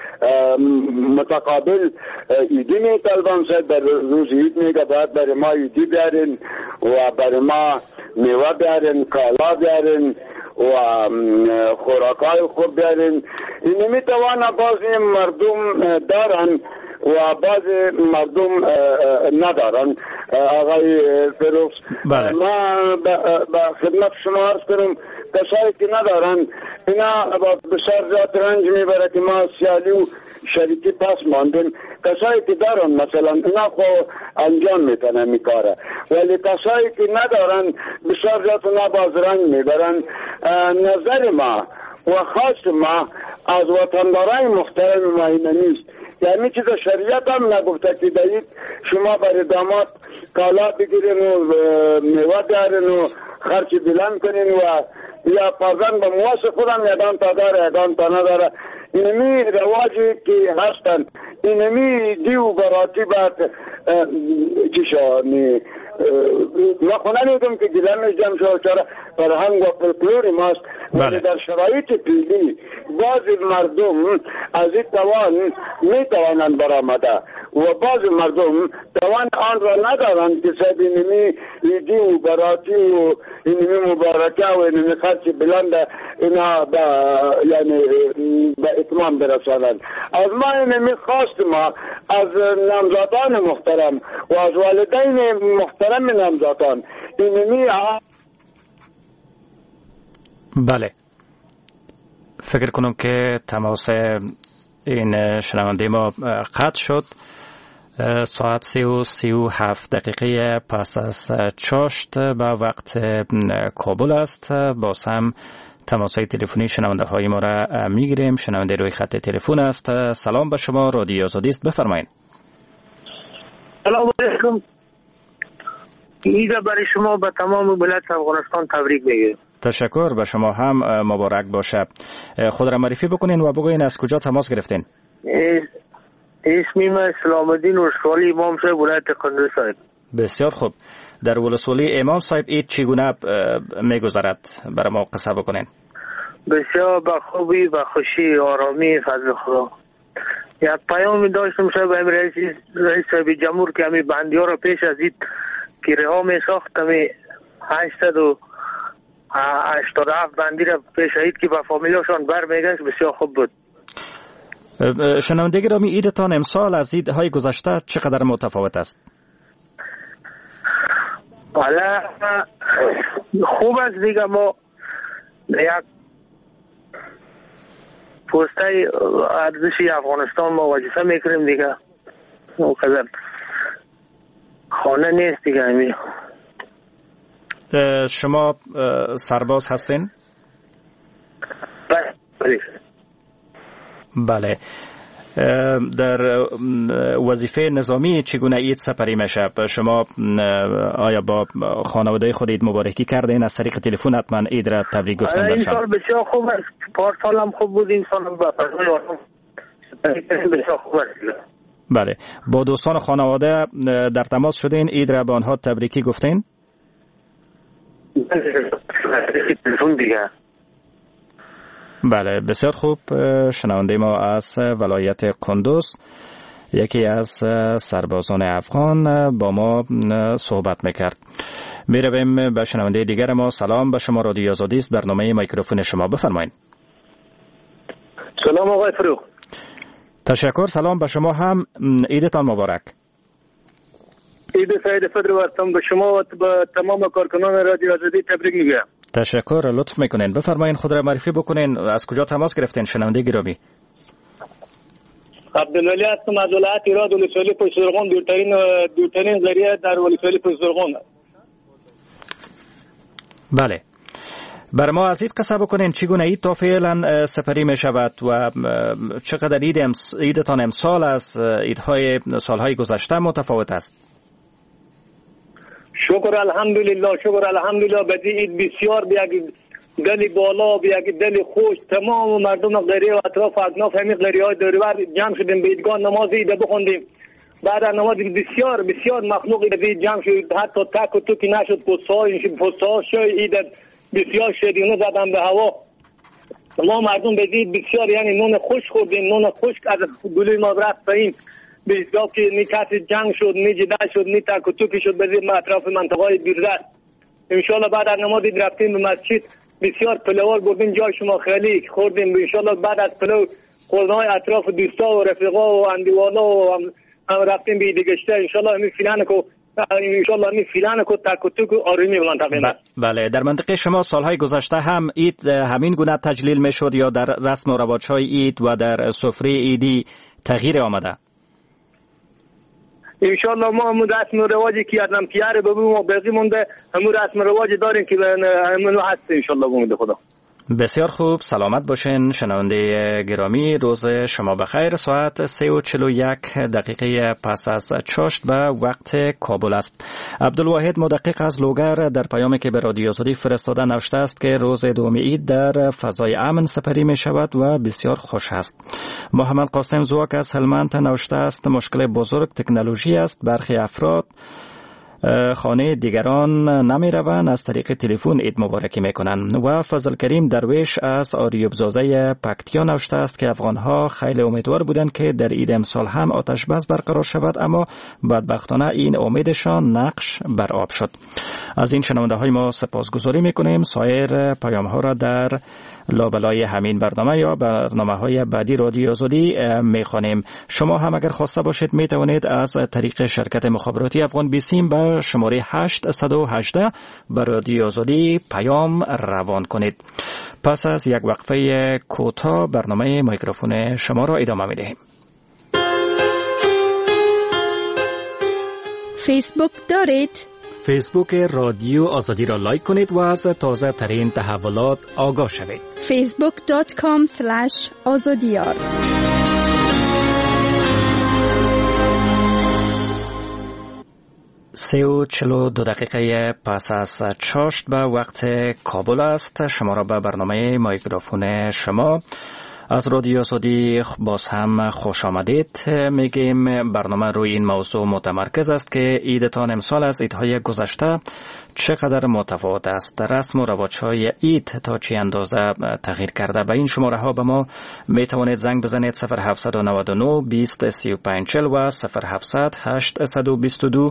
متقابل ایدی میطلبن در روز اید میگه باید برای ما ایدی بیارین و برای ما میوه بیارین، کالا بیارین و خوراکای خوب بیارین. این میتوانه بعضی مردم دارن و بعض مردم ندارن. آقای فیروز ما با خدمت شما عرض کنم کسایی که ندارن اینا بسیار زیاد رنج میبره که ما سیالی و شریکی پس ماندیم. کسایی که دارن مثلا اینا خو انجام میکنه میکاره، ولی کسایی که ندارن بسیار زیاد اونا باز رنج میبرن. نظر ما و خواست ما از وطندارای محترم ما اینه نیست، یعنی چیز شریعت هم نگفته که دهید شما برای داماد کالا بگیرین و میوه دارین و خرچ بلند کنین و یا فرزن به مواس خودم یدان تا داره یدان تا نداره. اینمی رواجی که هستن اینمی دیو براتی باید چیشا ما خونه نیدم که گلمش جمع شد چرا فرهنگ و فلکلور ماست. ولی در شرایط پیلی بعضی مردم از این توان میتوانند برآمده و بعضی مردم توان آن را ندارند که سب اینمی ایدی و براتی و اینمی مبارکه و اینمی خرچ بلند اینا یعنی به اتمام برسانند. از ما اینمی خواست ما از نامزادان محترم و از والدین محترم نامزادان اینمی بله فکر کنم که تماس این شنونده ما قطع شد. ساعت 3:37 دقیقه پس از چاشت به وقت کابل است. باز هم تماس‌های تلفنی شنونده های ما را میگیریم. شنونده روی خط تلفن است. سلام به شما، رادیو آزادی است، بفرمایید. سلام علیکم. عید برای شما به تمام ملت افغانستان تبریک میگم. تشکر، به شما هم مبارک باشه. خود را معرفی بکنین و بگوین از کجا تماس گرفتین. اسمی من اسلام الدین ولسوالی امام صاحب ولایت قندوز صاحب. بسیار خوب. در ولسوالی امام صاحب عید چگونه میگذرد؟ برای ما قصه بکنین. بسیار با خوبی، با خوشی، آرامی، فضل خدا. یک پیامی داشتم صاحب رئیس صاحب جمهور که همی بندی‌ها را پیش از عید پیره ها می ساخت، همی 887 بندی را پیش عید که با فامیلاشان بر میگشت. بسیار خوب بود. شنونده گرامی، عیدتان امسال از عیدهای گذشته چقدر متفاوت است؟ حالا خوب است دیگه. ما یک پوسته ارزشی افغانستان ما وظیفه میکنیم دیگه، اونقدر خانه نیست دیگه. همین شما سرباز هستین؟ بله. در وظیفه نظامی چگونه اید سپری میشه؟ شما آیا با خانواده خود اید مبارکی کردین؟ از طریق تلفن حتما اید را تبریک گفتن این سال بسیار خوب است، پارسال هم خوب بود، این سال هم با فضای آرام بسیار خوب است. بله. با دوستان خانواده در تماس شدین؟ اید را به آنها تبریکی گفتین؟ تلفن دیگه. بله، بسیار خوب. شنونده ما از ولایت قندوز، یکی از سربازان افغان، با ما صحبت میکرد. میرویم به شنونده دیگر ما. سلام به شما، رادیو آزادی است، برنامه میکروفون شما، بفرمایید. سلام آقای فروغ. تشکر. سلام به شما هم، عیدتان مبارک. عید سعید فطر وارتم به شما و به تمام کارکنان رادیو آزادی تبریک میگم. تشکر، لطف میکنین. بفرمایین خود را معرفی بکنین. از کجا تماس گرفتین شنونده گرامی؟ عبدالولی هستم از ولایت ایراد، ولسوالی پشتزرغون، دورترین ذریعه در ولسوالی پشتزرغون. بله. بر ما از اید قصه بکنین چگونه اید تا فعلا سپری می شود و چقدر ایدتان امسال از ایدهای سالهای گذشته متفاوت است؟ شکر الحمدلله بدی اید بسیار بیاگی دلی بالا، بیاگی دلی خوش، تمام مردم غریه و اطراف اکناف همین غریه های دوریور جمع شدیم به ایدگاه نماز ایده بخوندیم. بعد از نماز بسیار مخلوق ایده جمع شد، حتی تک و توکی نشد، پسته ها شوی ایده بسیار شدینه زدن به هوا. ما مردم بدید بسیار، یعنی نون خوش خوردیم، نون خشک از گلوی ما رفت پایین. بیزگاه که نی کسی جنگ شد، نی جده شد، نی تک و توکی شد به اطراف منطقه بیردست. انشالله بعد از نماز رفتیم به مسجد، بسیار پلوار بردیم جای شما خیلی خوردیم. انشالله بعد از پلو خوردنهای اطراف دوستا و رفیقا و اندیوالا و هم رفتیم به دیگشته. انشالله همین فیلان کو تک و توک آرومی منطقه. بله. در منطقه شما سالهای گذشته هم عید همین گونه تجلیل میشد یا در رسم و رواج‌های عید و در سفره عیدی تغییر آمده؟ انشالله ما همون رسم و رواجی که ادم پیاره ببینیم و باقی مونده همون رسم و رواجی داریم که همون هست انشالله بمونده. خدا. بسیار خوب، سلامت باشین شنونده گرامی. روز شما بخیر. ساعت 3:41 پس از چاشت به وقت کابل است. عبدالواحد مدقق از لوگر در پیامی که به رادیو آزادی فرستاده نوشته است که روز دوم عید در فضای امن سپری می شود و بسیار خوش است. محمد قاسم زواک از هلمند نوشته است مشکل بزرگ تکنولوژی است، برخی افراد خانه دیگران نمی روند، از طریق تلفن عید مبارکی می کنند. و فضل کریم درویش از آریوبزازه پکتیا نوشته است که افغانها خیلی امیدوار بودند که در عید امسال هم آتش بس برقرار شود، اما بدبختانه این امیدشان نقش بر آب شد. از این شنونده های ما سپاسگزاری می کنیم. سایر پیام ها را در لابلای همین برنامه یا برنامه های بعدی رادیو آزادی می خوانیم. شما هم اگر خواسته باشید می توانید از طریق شرکت مخابراتی افغان بیسیم به شماره 818 به رادیو آزادی پیام روان کنید. پس از یک وقفه کوتاه برنامه میکروفون شما را ادامه می دهیم. فیسبوک دارید؟ فیسبوک رادیو آزادی را لایک کنید و از تازه ترین تحولات آگاه شوید. facebook.com/azadiyar 3:42 پس از چاشت به وقت کابل است. شما را به برنامه میکروفون شما از رادیو آزادی باز هم خوش آمدید میگیم. برنامه روی این موضوع متمرکز است که عیدتان امسال از عیدهای گذشته چقدر متفاوت است، رسم و رواج‌های عید تا چه اندازه تغییر کرده. به این شماره ها به ما می توانید زنگ بزنید 0799 20 35 40 و 0700 822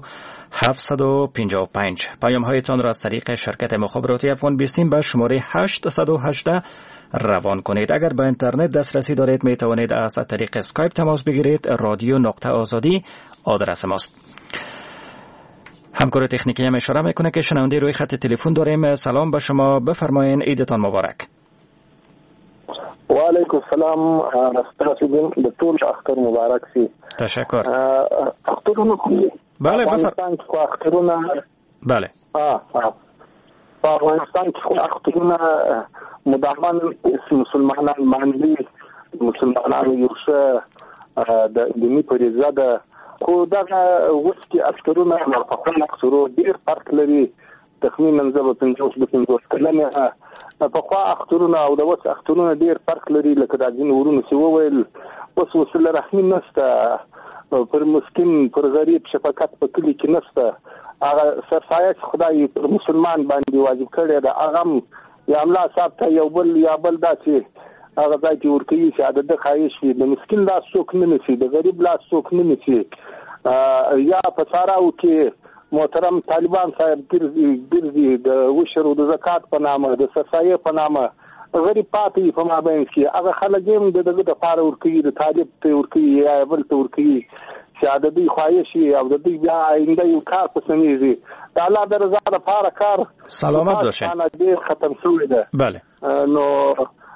755. پیام هایتان را از طریق شرکت مخابراتی افغان بیسیم به شماره 818 روان کنید. اگر به اینترنت دسترسی دارید می توانید از طریق اسکایپ تماس بگیرید. رادیو.آزادی آدرس ماست. همکار تکنیکی هم اشاره میکنه که شنونده روی خط تلفن داریم. سلام به شما، بفرمایید، عیدتان مبارک. وعلیکم السلام. تاسو د ټول اختر مبارک سي. تشکر. اخترونه بله افغانستان کې اخترونه بله په افغانستان کې اخترونه مدامن مسلمانان مانوي مسلمانانو یو څه د دیني پریزه ده خو دا اوس کې اخترونه په خپل اخترو ډیر فرق لري. تخمیناً زه 50 کلنه په خوا اخترونه او د وس اخترونه ډیر فرق لري. لکه د دین ورونو سی وویل اوس وسله رحمی نشته پر مسکین پر غریب شفقت په کلی کې نشته. هغه سرسایه خدای پر مسلمان باندې واجب کړی دا هغه یا الله صاحب ته یو بل داسې هغه ځای کې ورکوي چې د خواهش وي د مسکین لاس څوک نه نیسي د غریب لاس څوک نه نیسي. یا په ساراو کې محترم طالبان صاحب ګرځي د وشر او د زکات په نامه د سرسایه په نامه غریب پاتې په مابین کې هغه خلک هم دغه د پاره ورکوي د طالب ته ورکوي یا بل ته ورکوي چې د دې خواهش او د دې بیا آینده یو کار پسنیږي د الله د رضا لپاره کار سلامت باشه. دې ختم شوی ده. بله نو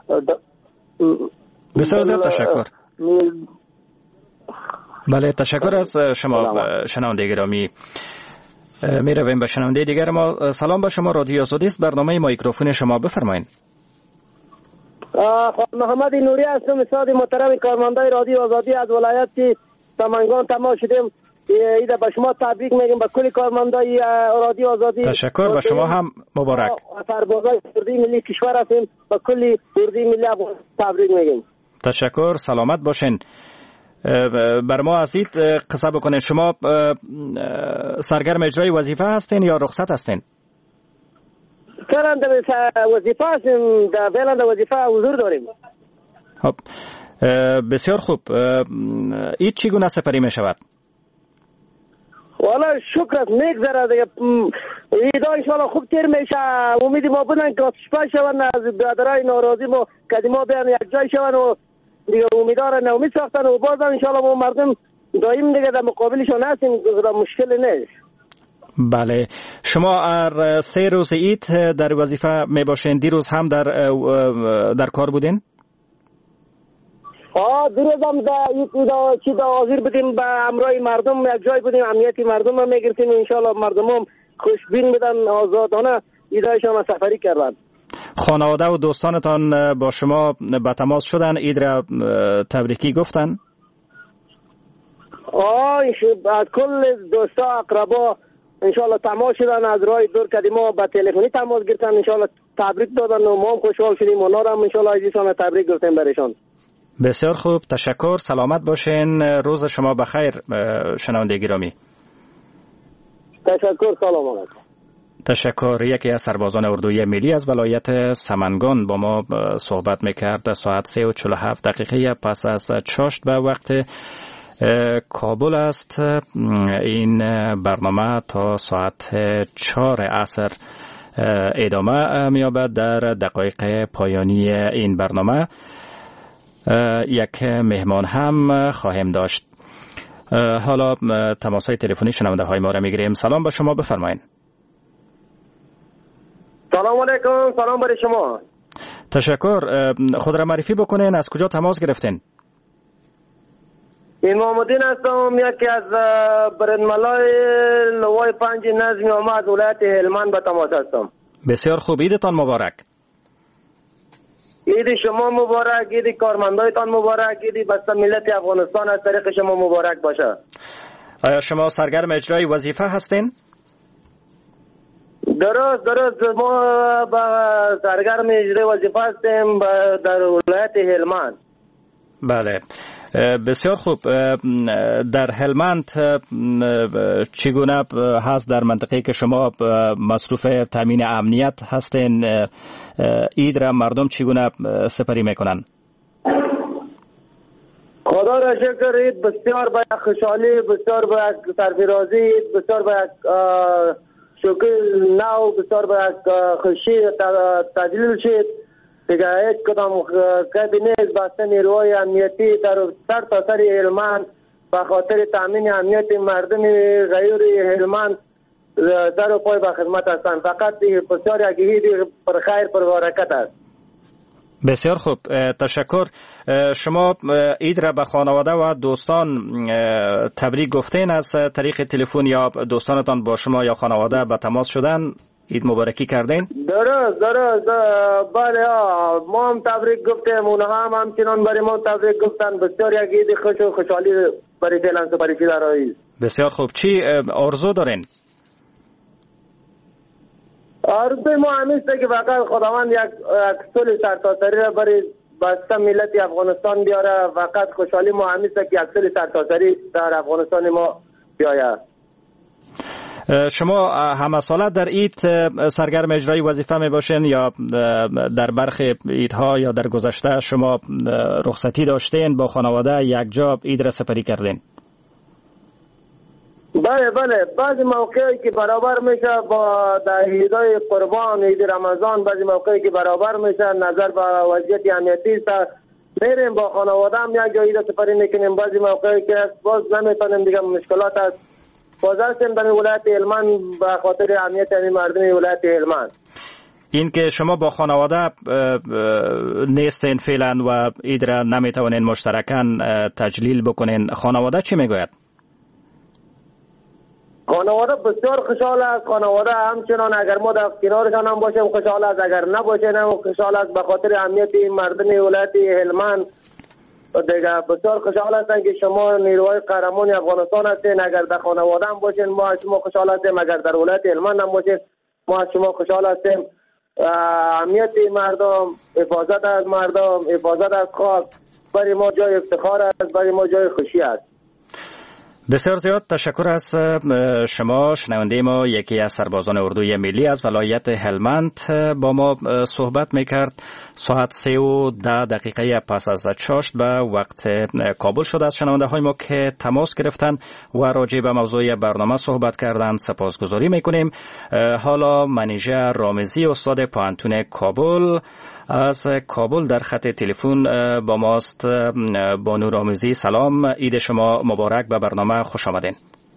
بسیار زیاد تشکر. بله تشکر از شما شنونده گرامی. می رویم به شنونده دیگر ما. سلام به شما، رادیو آزادی است، برنامه مایکروفون شما بفرمایید. محمد نوری هستم، استاد محترم کارمندای رادیو آزادی از ولایت سمنگان تماس شدیم. ایده به شما تبریک میگیم به کل کارمندای رادیو آزادی. تشکر به شما هم مبارک. سربازای اردوی ملی کشور هستیم، به کل اردوی ملی تبریک میگیم. تشکر، سلامت باشین. بر ما ازید قصه بکنید شما سرگرم اجرای وظیفه هستین یا رخصت هستین؟ فعلا وظیفه هستیم، فعلا در وظیفه حضور داریم. خب بسیار خوب. این چگونه سپری می شود؟ والا شکر است میگذره دیگه. ایدا انشالله خوب تیر میشه. امیدی ما بودن که شپه شون از برادرای ناراضی ما قدیما بیان یک جای شون و دیگه امیدوارن امید ساختن و بازم انشالله ما مردم دائم دیگه در مقابلشون هستیم، مشکل نیست. بله شما 3 روز عید در وظیفه می باشین، دیروز هم در کار بودین؟ دیروز هم در حاضر بودیم به همراه مردم یک جای بودیم، امنیتی مردم هم میگرفتیم انشالله مردم هم خوشبین بدن آزادانه ایدایشان سفری کردن. خانواده و دوستانتان با شما به تماس شدن، عید را تبریکی گفتن؟ از کل دوستا اقربا انشالله تماس شدن، از راه دور قدیما به تلفنی تماس گرفتن، انشالله تبریک دادن و ما هم خوشحال شدیم و اونا هم انشالله عزیزان تبریک گفتیم برشان. بسیار خوب، تشکر، سلامت باشین، روز شما بخیر شنونده گرامی. تشکر، سلام علیکم. تشکر. یکی از سربازان اردوی ملی از ولایت سمنگان با ما صحبت میکرد. ساعت 3:47 پس از چاشت به وقت کابل است. این برنامه تا ساعت 4 عصر ادامه می‌یابد. در دقایق پایانی این برنامه یک مهمان هم خواهیم داشت. حالا تماس‌های تلفنی شنونده های ما را میگیریم. سلام به شما، بفرمایید. سلام علیکم. سلام برای شما. تشکر. خود را معرفی بکنین، از کجا تماس گرفتین؟ امام الدین هستم، یکی از برندملای لوای 5 نظمی آمد ولایت هلمند به تماس هستم. بسیار خوب، عیدتان مبارک. عید شما مبارک، عید کارمندایتان مبارک، عید بسته ملت افغانستان از طریق شما مبارک باشه. آیا شما سرگرم اجرای وظیفه هستین؟ درست ما سرگرم اجرای وظیفه هستیم در ولایت هلمند. بله بسیار خوب. در هلمند چگونه هست در منطقه که شما مصروف تامین امنیت هستین؟ عید را مردم چگونه سپری میکنن؟ خدا را شکر، عید بسیار با خوشحالی، بسیار با سرفرازی، بسیار با شکر نو، بسیار با خوشی تجلیل شد. دیگه هیچ کدام کدی نیست. بسته نیروهای امنیتی در سر تا سر هلمند به خاطر تامین امنیت مردم غیر هلمند سر و پای به خدمت هستند. فقط بسیار یک عید پر خیر پر برکت است. بسیار خوب، تشکر. شما عید را به خانواده و دوستان تبریک گفتین از طریق تلفن یا دوستانتان با شما یا خانواده به تماس شدن عید مبارکی کردین؟ درست بله، ما هم تبریک گفتیم، اونها هم همچنان برای ما تبریک گفتن. بسیار یک عید خوش و خوشحالی برای فعلا سپاریشی در آیید. بسیار خوب. چی آرزو دارین؟ آرزوی ما همیشه که فقط خداوند یک صلح سرتاسری را برای بسته ملت افغانستان بیاره. فقط خوشحالی ما همیشه که یک صلح سرتاسری در افغانستان ما بیاید. شما همه ساله در عید سرگرم اجرای وظیفه می باشین یا در برخی عیدها یا در گذشته شما رخصتی داشتین با خانواده یک جا عید را سپری کردین؟ بله، بعضی موقعی که برابر میشه با در عیدهای قربان، عید رمضان، بعضی موقعی که برابر میشه نظر به وضعیت امنیتی است میریم با خانواده هم یک جا عید سپری میکنیم. بعضی موقعی که باز نمیتونیم دیگه مشکلات است، باز هستیم در ولایت هلمند به خاطر امنیت مردم ولایت هلمند. این که شما با خانواده نیستین فعلا و عید را نمیتونین مشترکاً تجلیل بکنین، خانواده چی میگوید؟ خانواده بسیار خوشحال است. خانواده همچنان اگر ما در کنارشان هم باشیم خوشحال است، اگر نباشیم هم خوشحال است. به خاطر امنیت مردم ولایت هلمند دیگه بسیار خوشحال هستن که شما نیروهای قهرمان افغانستان هستین. اگر در خانواده هم باشین ما از شما خوشحال هستیم، اگر در ولایت هلمند هم باشین ما از شما خوشحال هستیم. امنیت مردم، حفاظت از مردم، حفاظت از خاک برای ما جای افتخار است، برای ما جای خوشی است. بسیار زیاد تشکر از شما. شنونده ما یکی از سربازان اردوی ملی از ولایت هلمند با ما صحبت میکرد. ساعت 3:10 پس از چاشت به وقت کابل شده از شنونده های ما که تماس گرفتن و راجع به موضوع برنامه صحبت کردن سپاسگزاری میکنیم. حالا منیژه رامزی استاد پوهنتون کابل از کابل در خط تلفن با ماست. بانو رامزی سلام، عید شما مبارک، به برنامه خوش آمدین.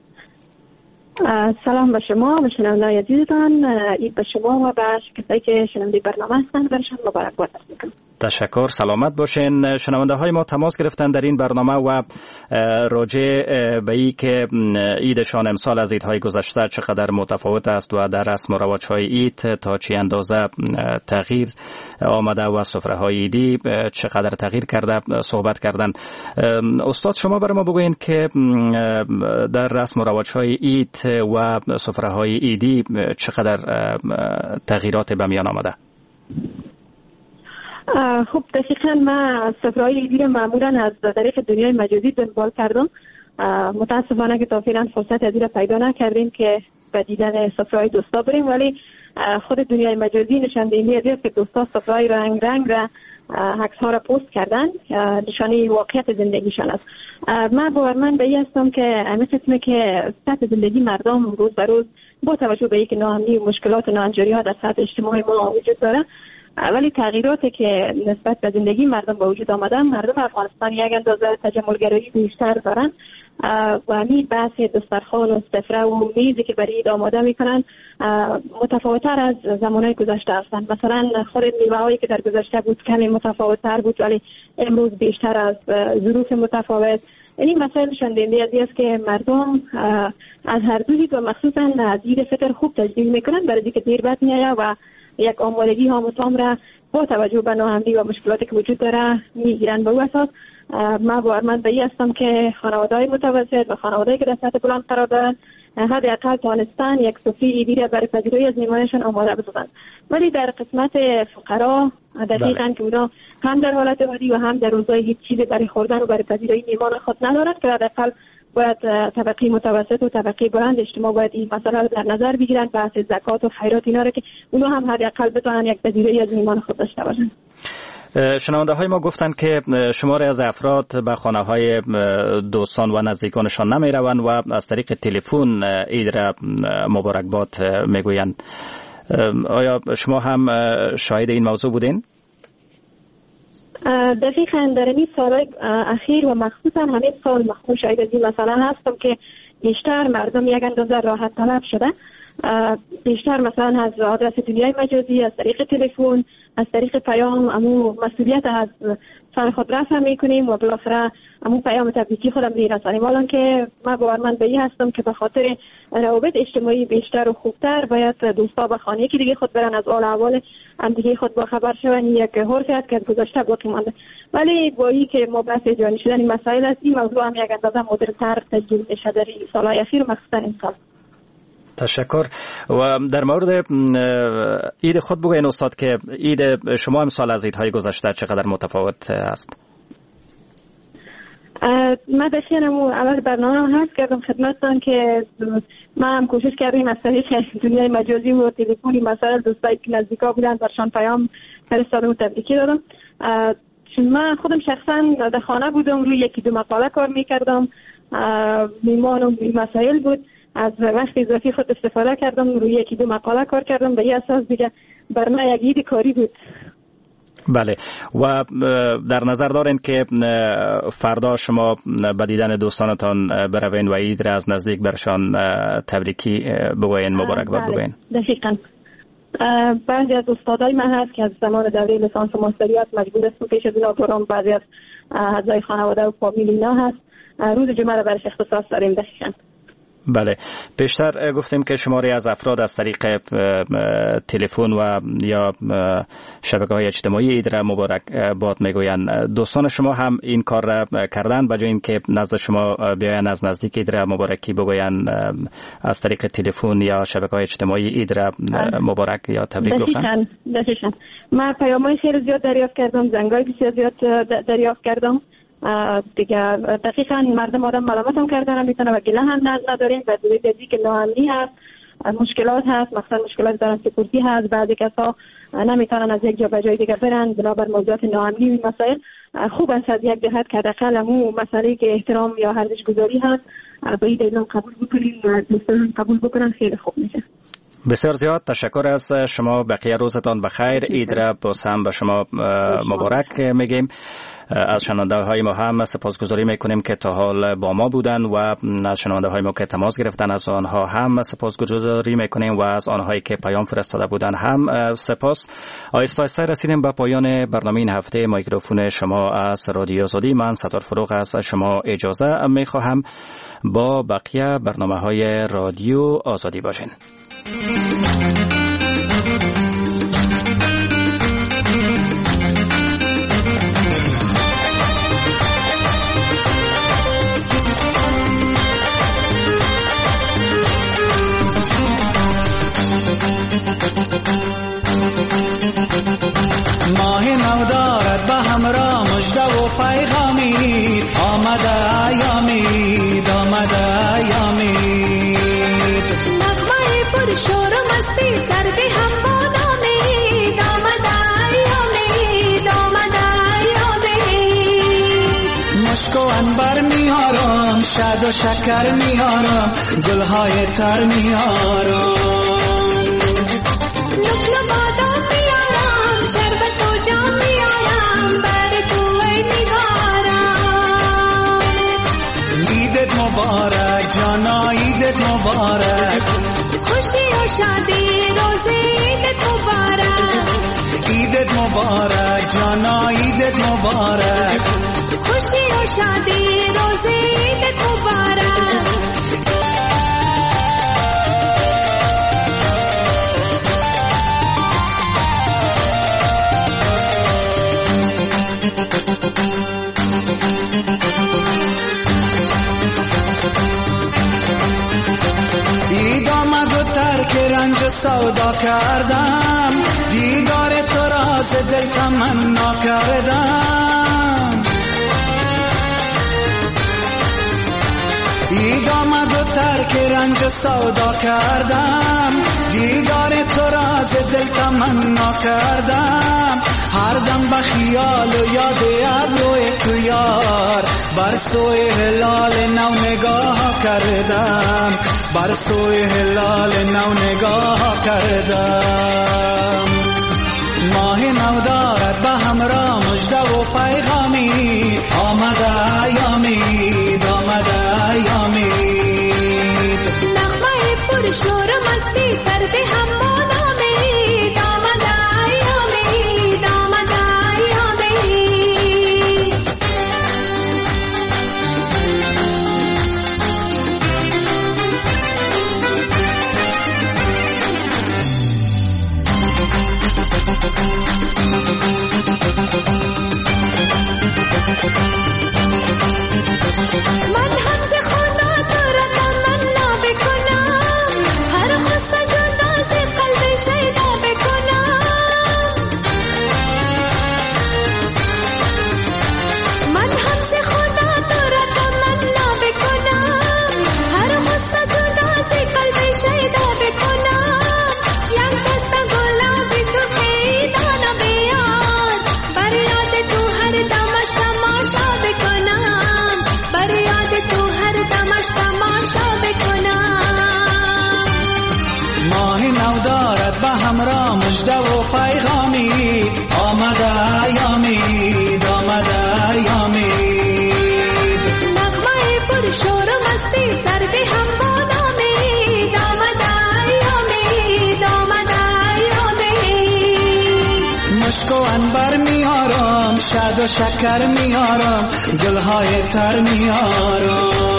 سلام به شما و شنونده‌های عزیزتان، عید به شما و به کسایی که شنونده برنامه هستند برشان مبارک باد میکنم. تشکر، سلامت باشین. شنونده های ما تماس گرفتن در این برنامه و راجع به این که عیدشان امسال از عیدهای گذشته چقدر متفاوت است و در رسم و رواج های عید تا چه اندازه تغییر آمده و سفره های عیدی چقدر تغییر کرده صحبت کردن. استاد شما برای ما بگوین که در رسم و رواج های عید و سفره های عیدی چقدر تغییرات به میان آمده؟ خب دقیقاً ما سفره‌های عیدی رو معمولاً از طریق دنیای مجازی دنبال کردم. متاسفانه که تا فعلا فرصت از این پیدا نکردیم که به دیدن سفره‌های دوستا بریم، ولی خود دنیای مجازی نشاندهنده است که دوستا سفره‌های رنگ رنگ را عکس‌ها را پست کردن، نشانه واقعیت زندگیشان است. من باورمند به این هستم که همین قسمه که سطح زندگی مردم روز به روز با توجه به اینکه ناامنی و مشکلات و ناهنجاری‌ها در سطح اجتماعی ما وجود داره، ولی تغییراتی که نسبت به زندگی مردم با وجود آمدن، مردم افغانستان یک اندازه تجملگرایی بیشتر دارن و همین بحث دسترخوان و سفره و میزی که برای عید آماده میکنن متفاوت‌تر از زمانهای گذشته هستند. مثلا خود میوه‌هایی که در گذشته بود کمی متفاوت‌تر بود، ولی امروز بیشتر از ظروف متفاوت. این مسائل نشاندهنده از این است که مردم از هر دو عید و مخصوصا از عید فطر خوب تجلیل میکنن، برای اینکه دیر بعد میآید و یک آمادگی ها متام را با توجه به ناامنی و مشکلاتی که وجود داره میگیرن. به او اساس من باورمند به این هستم که خانواده‌های متوسط و خانواده‌ای که در سطح بلند قرار دارند حداقل توانستن یک سفره عیدی را برای پذیرایی از مهمانشان آماده بسازند. ولی در قسمت فقرا دقیقاً که اونا هم در حالت عادی و هم در روزهای هیچ چیزی برای خوردن و برای پذیرایی مهمان خود ندارند که حداقل باید طبقه متوسط و طبقه بلند اجتماع باید این مسئله رو در نظر بگیرن، بحث زکات و خیرات اینا رو که اونا هم حداقل بتونن یک پذیرایی از ایمان خود داشته باشن. شنونده های ما گفتن که شماری از افراد به خانه های دوستان و نزدیکانشان نمی روند و از طریق تلفن عید را مبارکباد میگویند. آیا شما هم شاهد این موضوع بودین؟ دقیقاً در این سالهای اخیر و مخصوصا همین سال مخصوص شاید از این مسئله هستم که بیشتر مردم یک اندازه راحت طلب شده. بیشتر مثلا از آدرس دنیای مجازی، از طریق تلفن، از طریق پیام امو مسئولیت از سر خود رفع میکنیم و بالاخره امو پیام تبریکی خودم میرسانیم. حالا که من باورمند به این هستم که به خاطر روابط اجتماعی بیشتر و خوبتر باید دوستا به خانه که دیگه خود برن، از آل احوال هم دیگه خود با خبر شون. یک حرفی است که گذشته باقی مانده، ولی با این که ما بحث جانی شدن این مسائل است، این موضوع هم یک اندازه مدرن‌تر تجدید بشه در سالهای اخیر، مخصوصا این سال. تشکر. و در مورد عید خود بگوین استاد که عید شما امسال از عیدهای گذشته چقدر متفاوت است؟ من داشتم اول برنامه هست کردم خدمتتان که ما هم کوشش کردیم از طریق دنیای مجازی و تلفنی مسائل دوستایی که نزدیکا بودن برشان پیام فرستادم و تبریکی دادم. من خودم شخصا در خانه بودم، روی یکی دو مقاله کار میکردم، میمانم این مسائل بود، از وقت اضافی خود استفاده کردم، روی یکی دو مقاله کار کردم، به این اساس دیگه بر من یک عید کاری بود. بله. و در نظر دارین که فردا شما به دیدن دوستانتان بروین و عید را از نزدیک برشان تبریکی بگوین، مبارک باد بگوین؟ دقیقاً. بعضی از استادای من هست که از زمان دوره لیسانس و ماستریات مجبور است پیش از اینا برام، بعضی از اعضای خانواده و فامیل اینا هست، روز جمعه را برش اختصاص داریم. دقیقاً. بله. بیشتر گفتیم که شماری از افراد از طریق تلفن و یا شبکه‌های اجتماعی عید را مبارک باد میگویند. دوستان شما هم این کار را کردن به جای اینکه نزد شما بیاین از نزدیک عید را مبارکی بگویند، از طریق تلفن یا شبکه‌های اجتماعی عید را مبارک یا تبریک گفتن؟ دقیقاً. من پیام‌های خیلی زیاد دریافت کردم، زنگ‌های بسیار زیاد دریافت کردم. دیگه دقیقاً مردم آدم ملامت هم کردن، میتونه و گله هم نداریم و دیگه که ناامنی هست، مشکلات هست، مثلا مشکلات در سکورتی هست، بعضی کسا نمیتونن از یک جا به جای دیگه برن بنابر موضوعات ناامنی و مسائل. خوب است از یک جهت که حداقل همو مسئله که احترام یا ارزش گذاری هست به این دلیل قبول بکنیم و دوستان قبول بکنن، خیلی خوب میشه. بسیار زیاد تشکر از شما. بقیه روزتان بخیر. عید را باز هم به شما مبارک میگیم. از شنونده های ما هم سپاسگزاری میکنیم که تا حال با ما بودن و از شنونده های ما که تماس گرفتن از آنها هم سپاسگزاری میکنیم و از آنهایی که پیام فرستاده بودن هم سپاس. آهسته آهسته رسیدیم به پایان برنامه این هفته میکروفون شما از رادیو آزادی. من ستار فروغ از شما اجازه میخواهم. با بقیه برنامه های رادیو آزادی باشین. ماه نو دارد به همراه مژده و پیغامی، آمده ایامید، آمده ایامید. نغمه پر شور و مستی سردی هم بادامید، آمده ایامید، آمده ایامید. مشک و عنبر میارم، شاد و شکر میارم، گلهای تر میارم. نقل بادام میارم، شربت و جام میارم، بر تو ای نگارم. عیدت مبارک جانا، عیدت مبارک، خوشی و شادی روز عیدت مبارک. عیدت مبارک جانا، عیدت مبارک، خوشی و شادی روز عیدت مبارک. عید آمد و ترک رنج سودا کردم، دیدار تو را ز دل تمنا کردم. عید آمد و ترک رنج سودا کردم، دیدار تو را ز دل تمنا کردم. هر دم به خیال و یاد ابروی تو یار، بر سوی هلال نو نگاه کردم، بر سوی هلال نو نگاه کردم. ماه نو دارد به همراه مژده و پیغامی، آمده ایامید، آمده ایامید. شور و مستی سرد همانا می دامد ایامی دامد ایامی من هم ز خدا تو را تمنا بکنم هر خسته جدا ز قلب شیدا بکنم من هم ز خدا تو را تمنا بکنم هر خسته جدا ز قلب شیدا بکنم یک دست گلابی سفیدانه بیار بر یاد تو هر دمش تماشا بکنم بر یاد تو هر دمش تماشا بکنم ماه نو دارد به همراه مژده و پیغامی آمده ایامید آمده ایامید نغمه پر شور و مستی سرد همانا می دامد ایامی دامد ایامی مشک و عنبر میارم شاد و شکر میارم گلهای تر میارم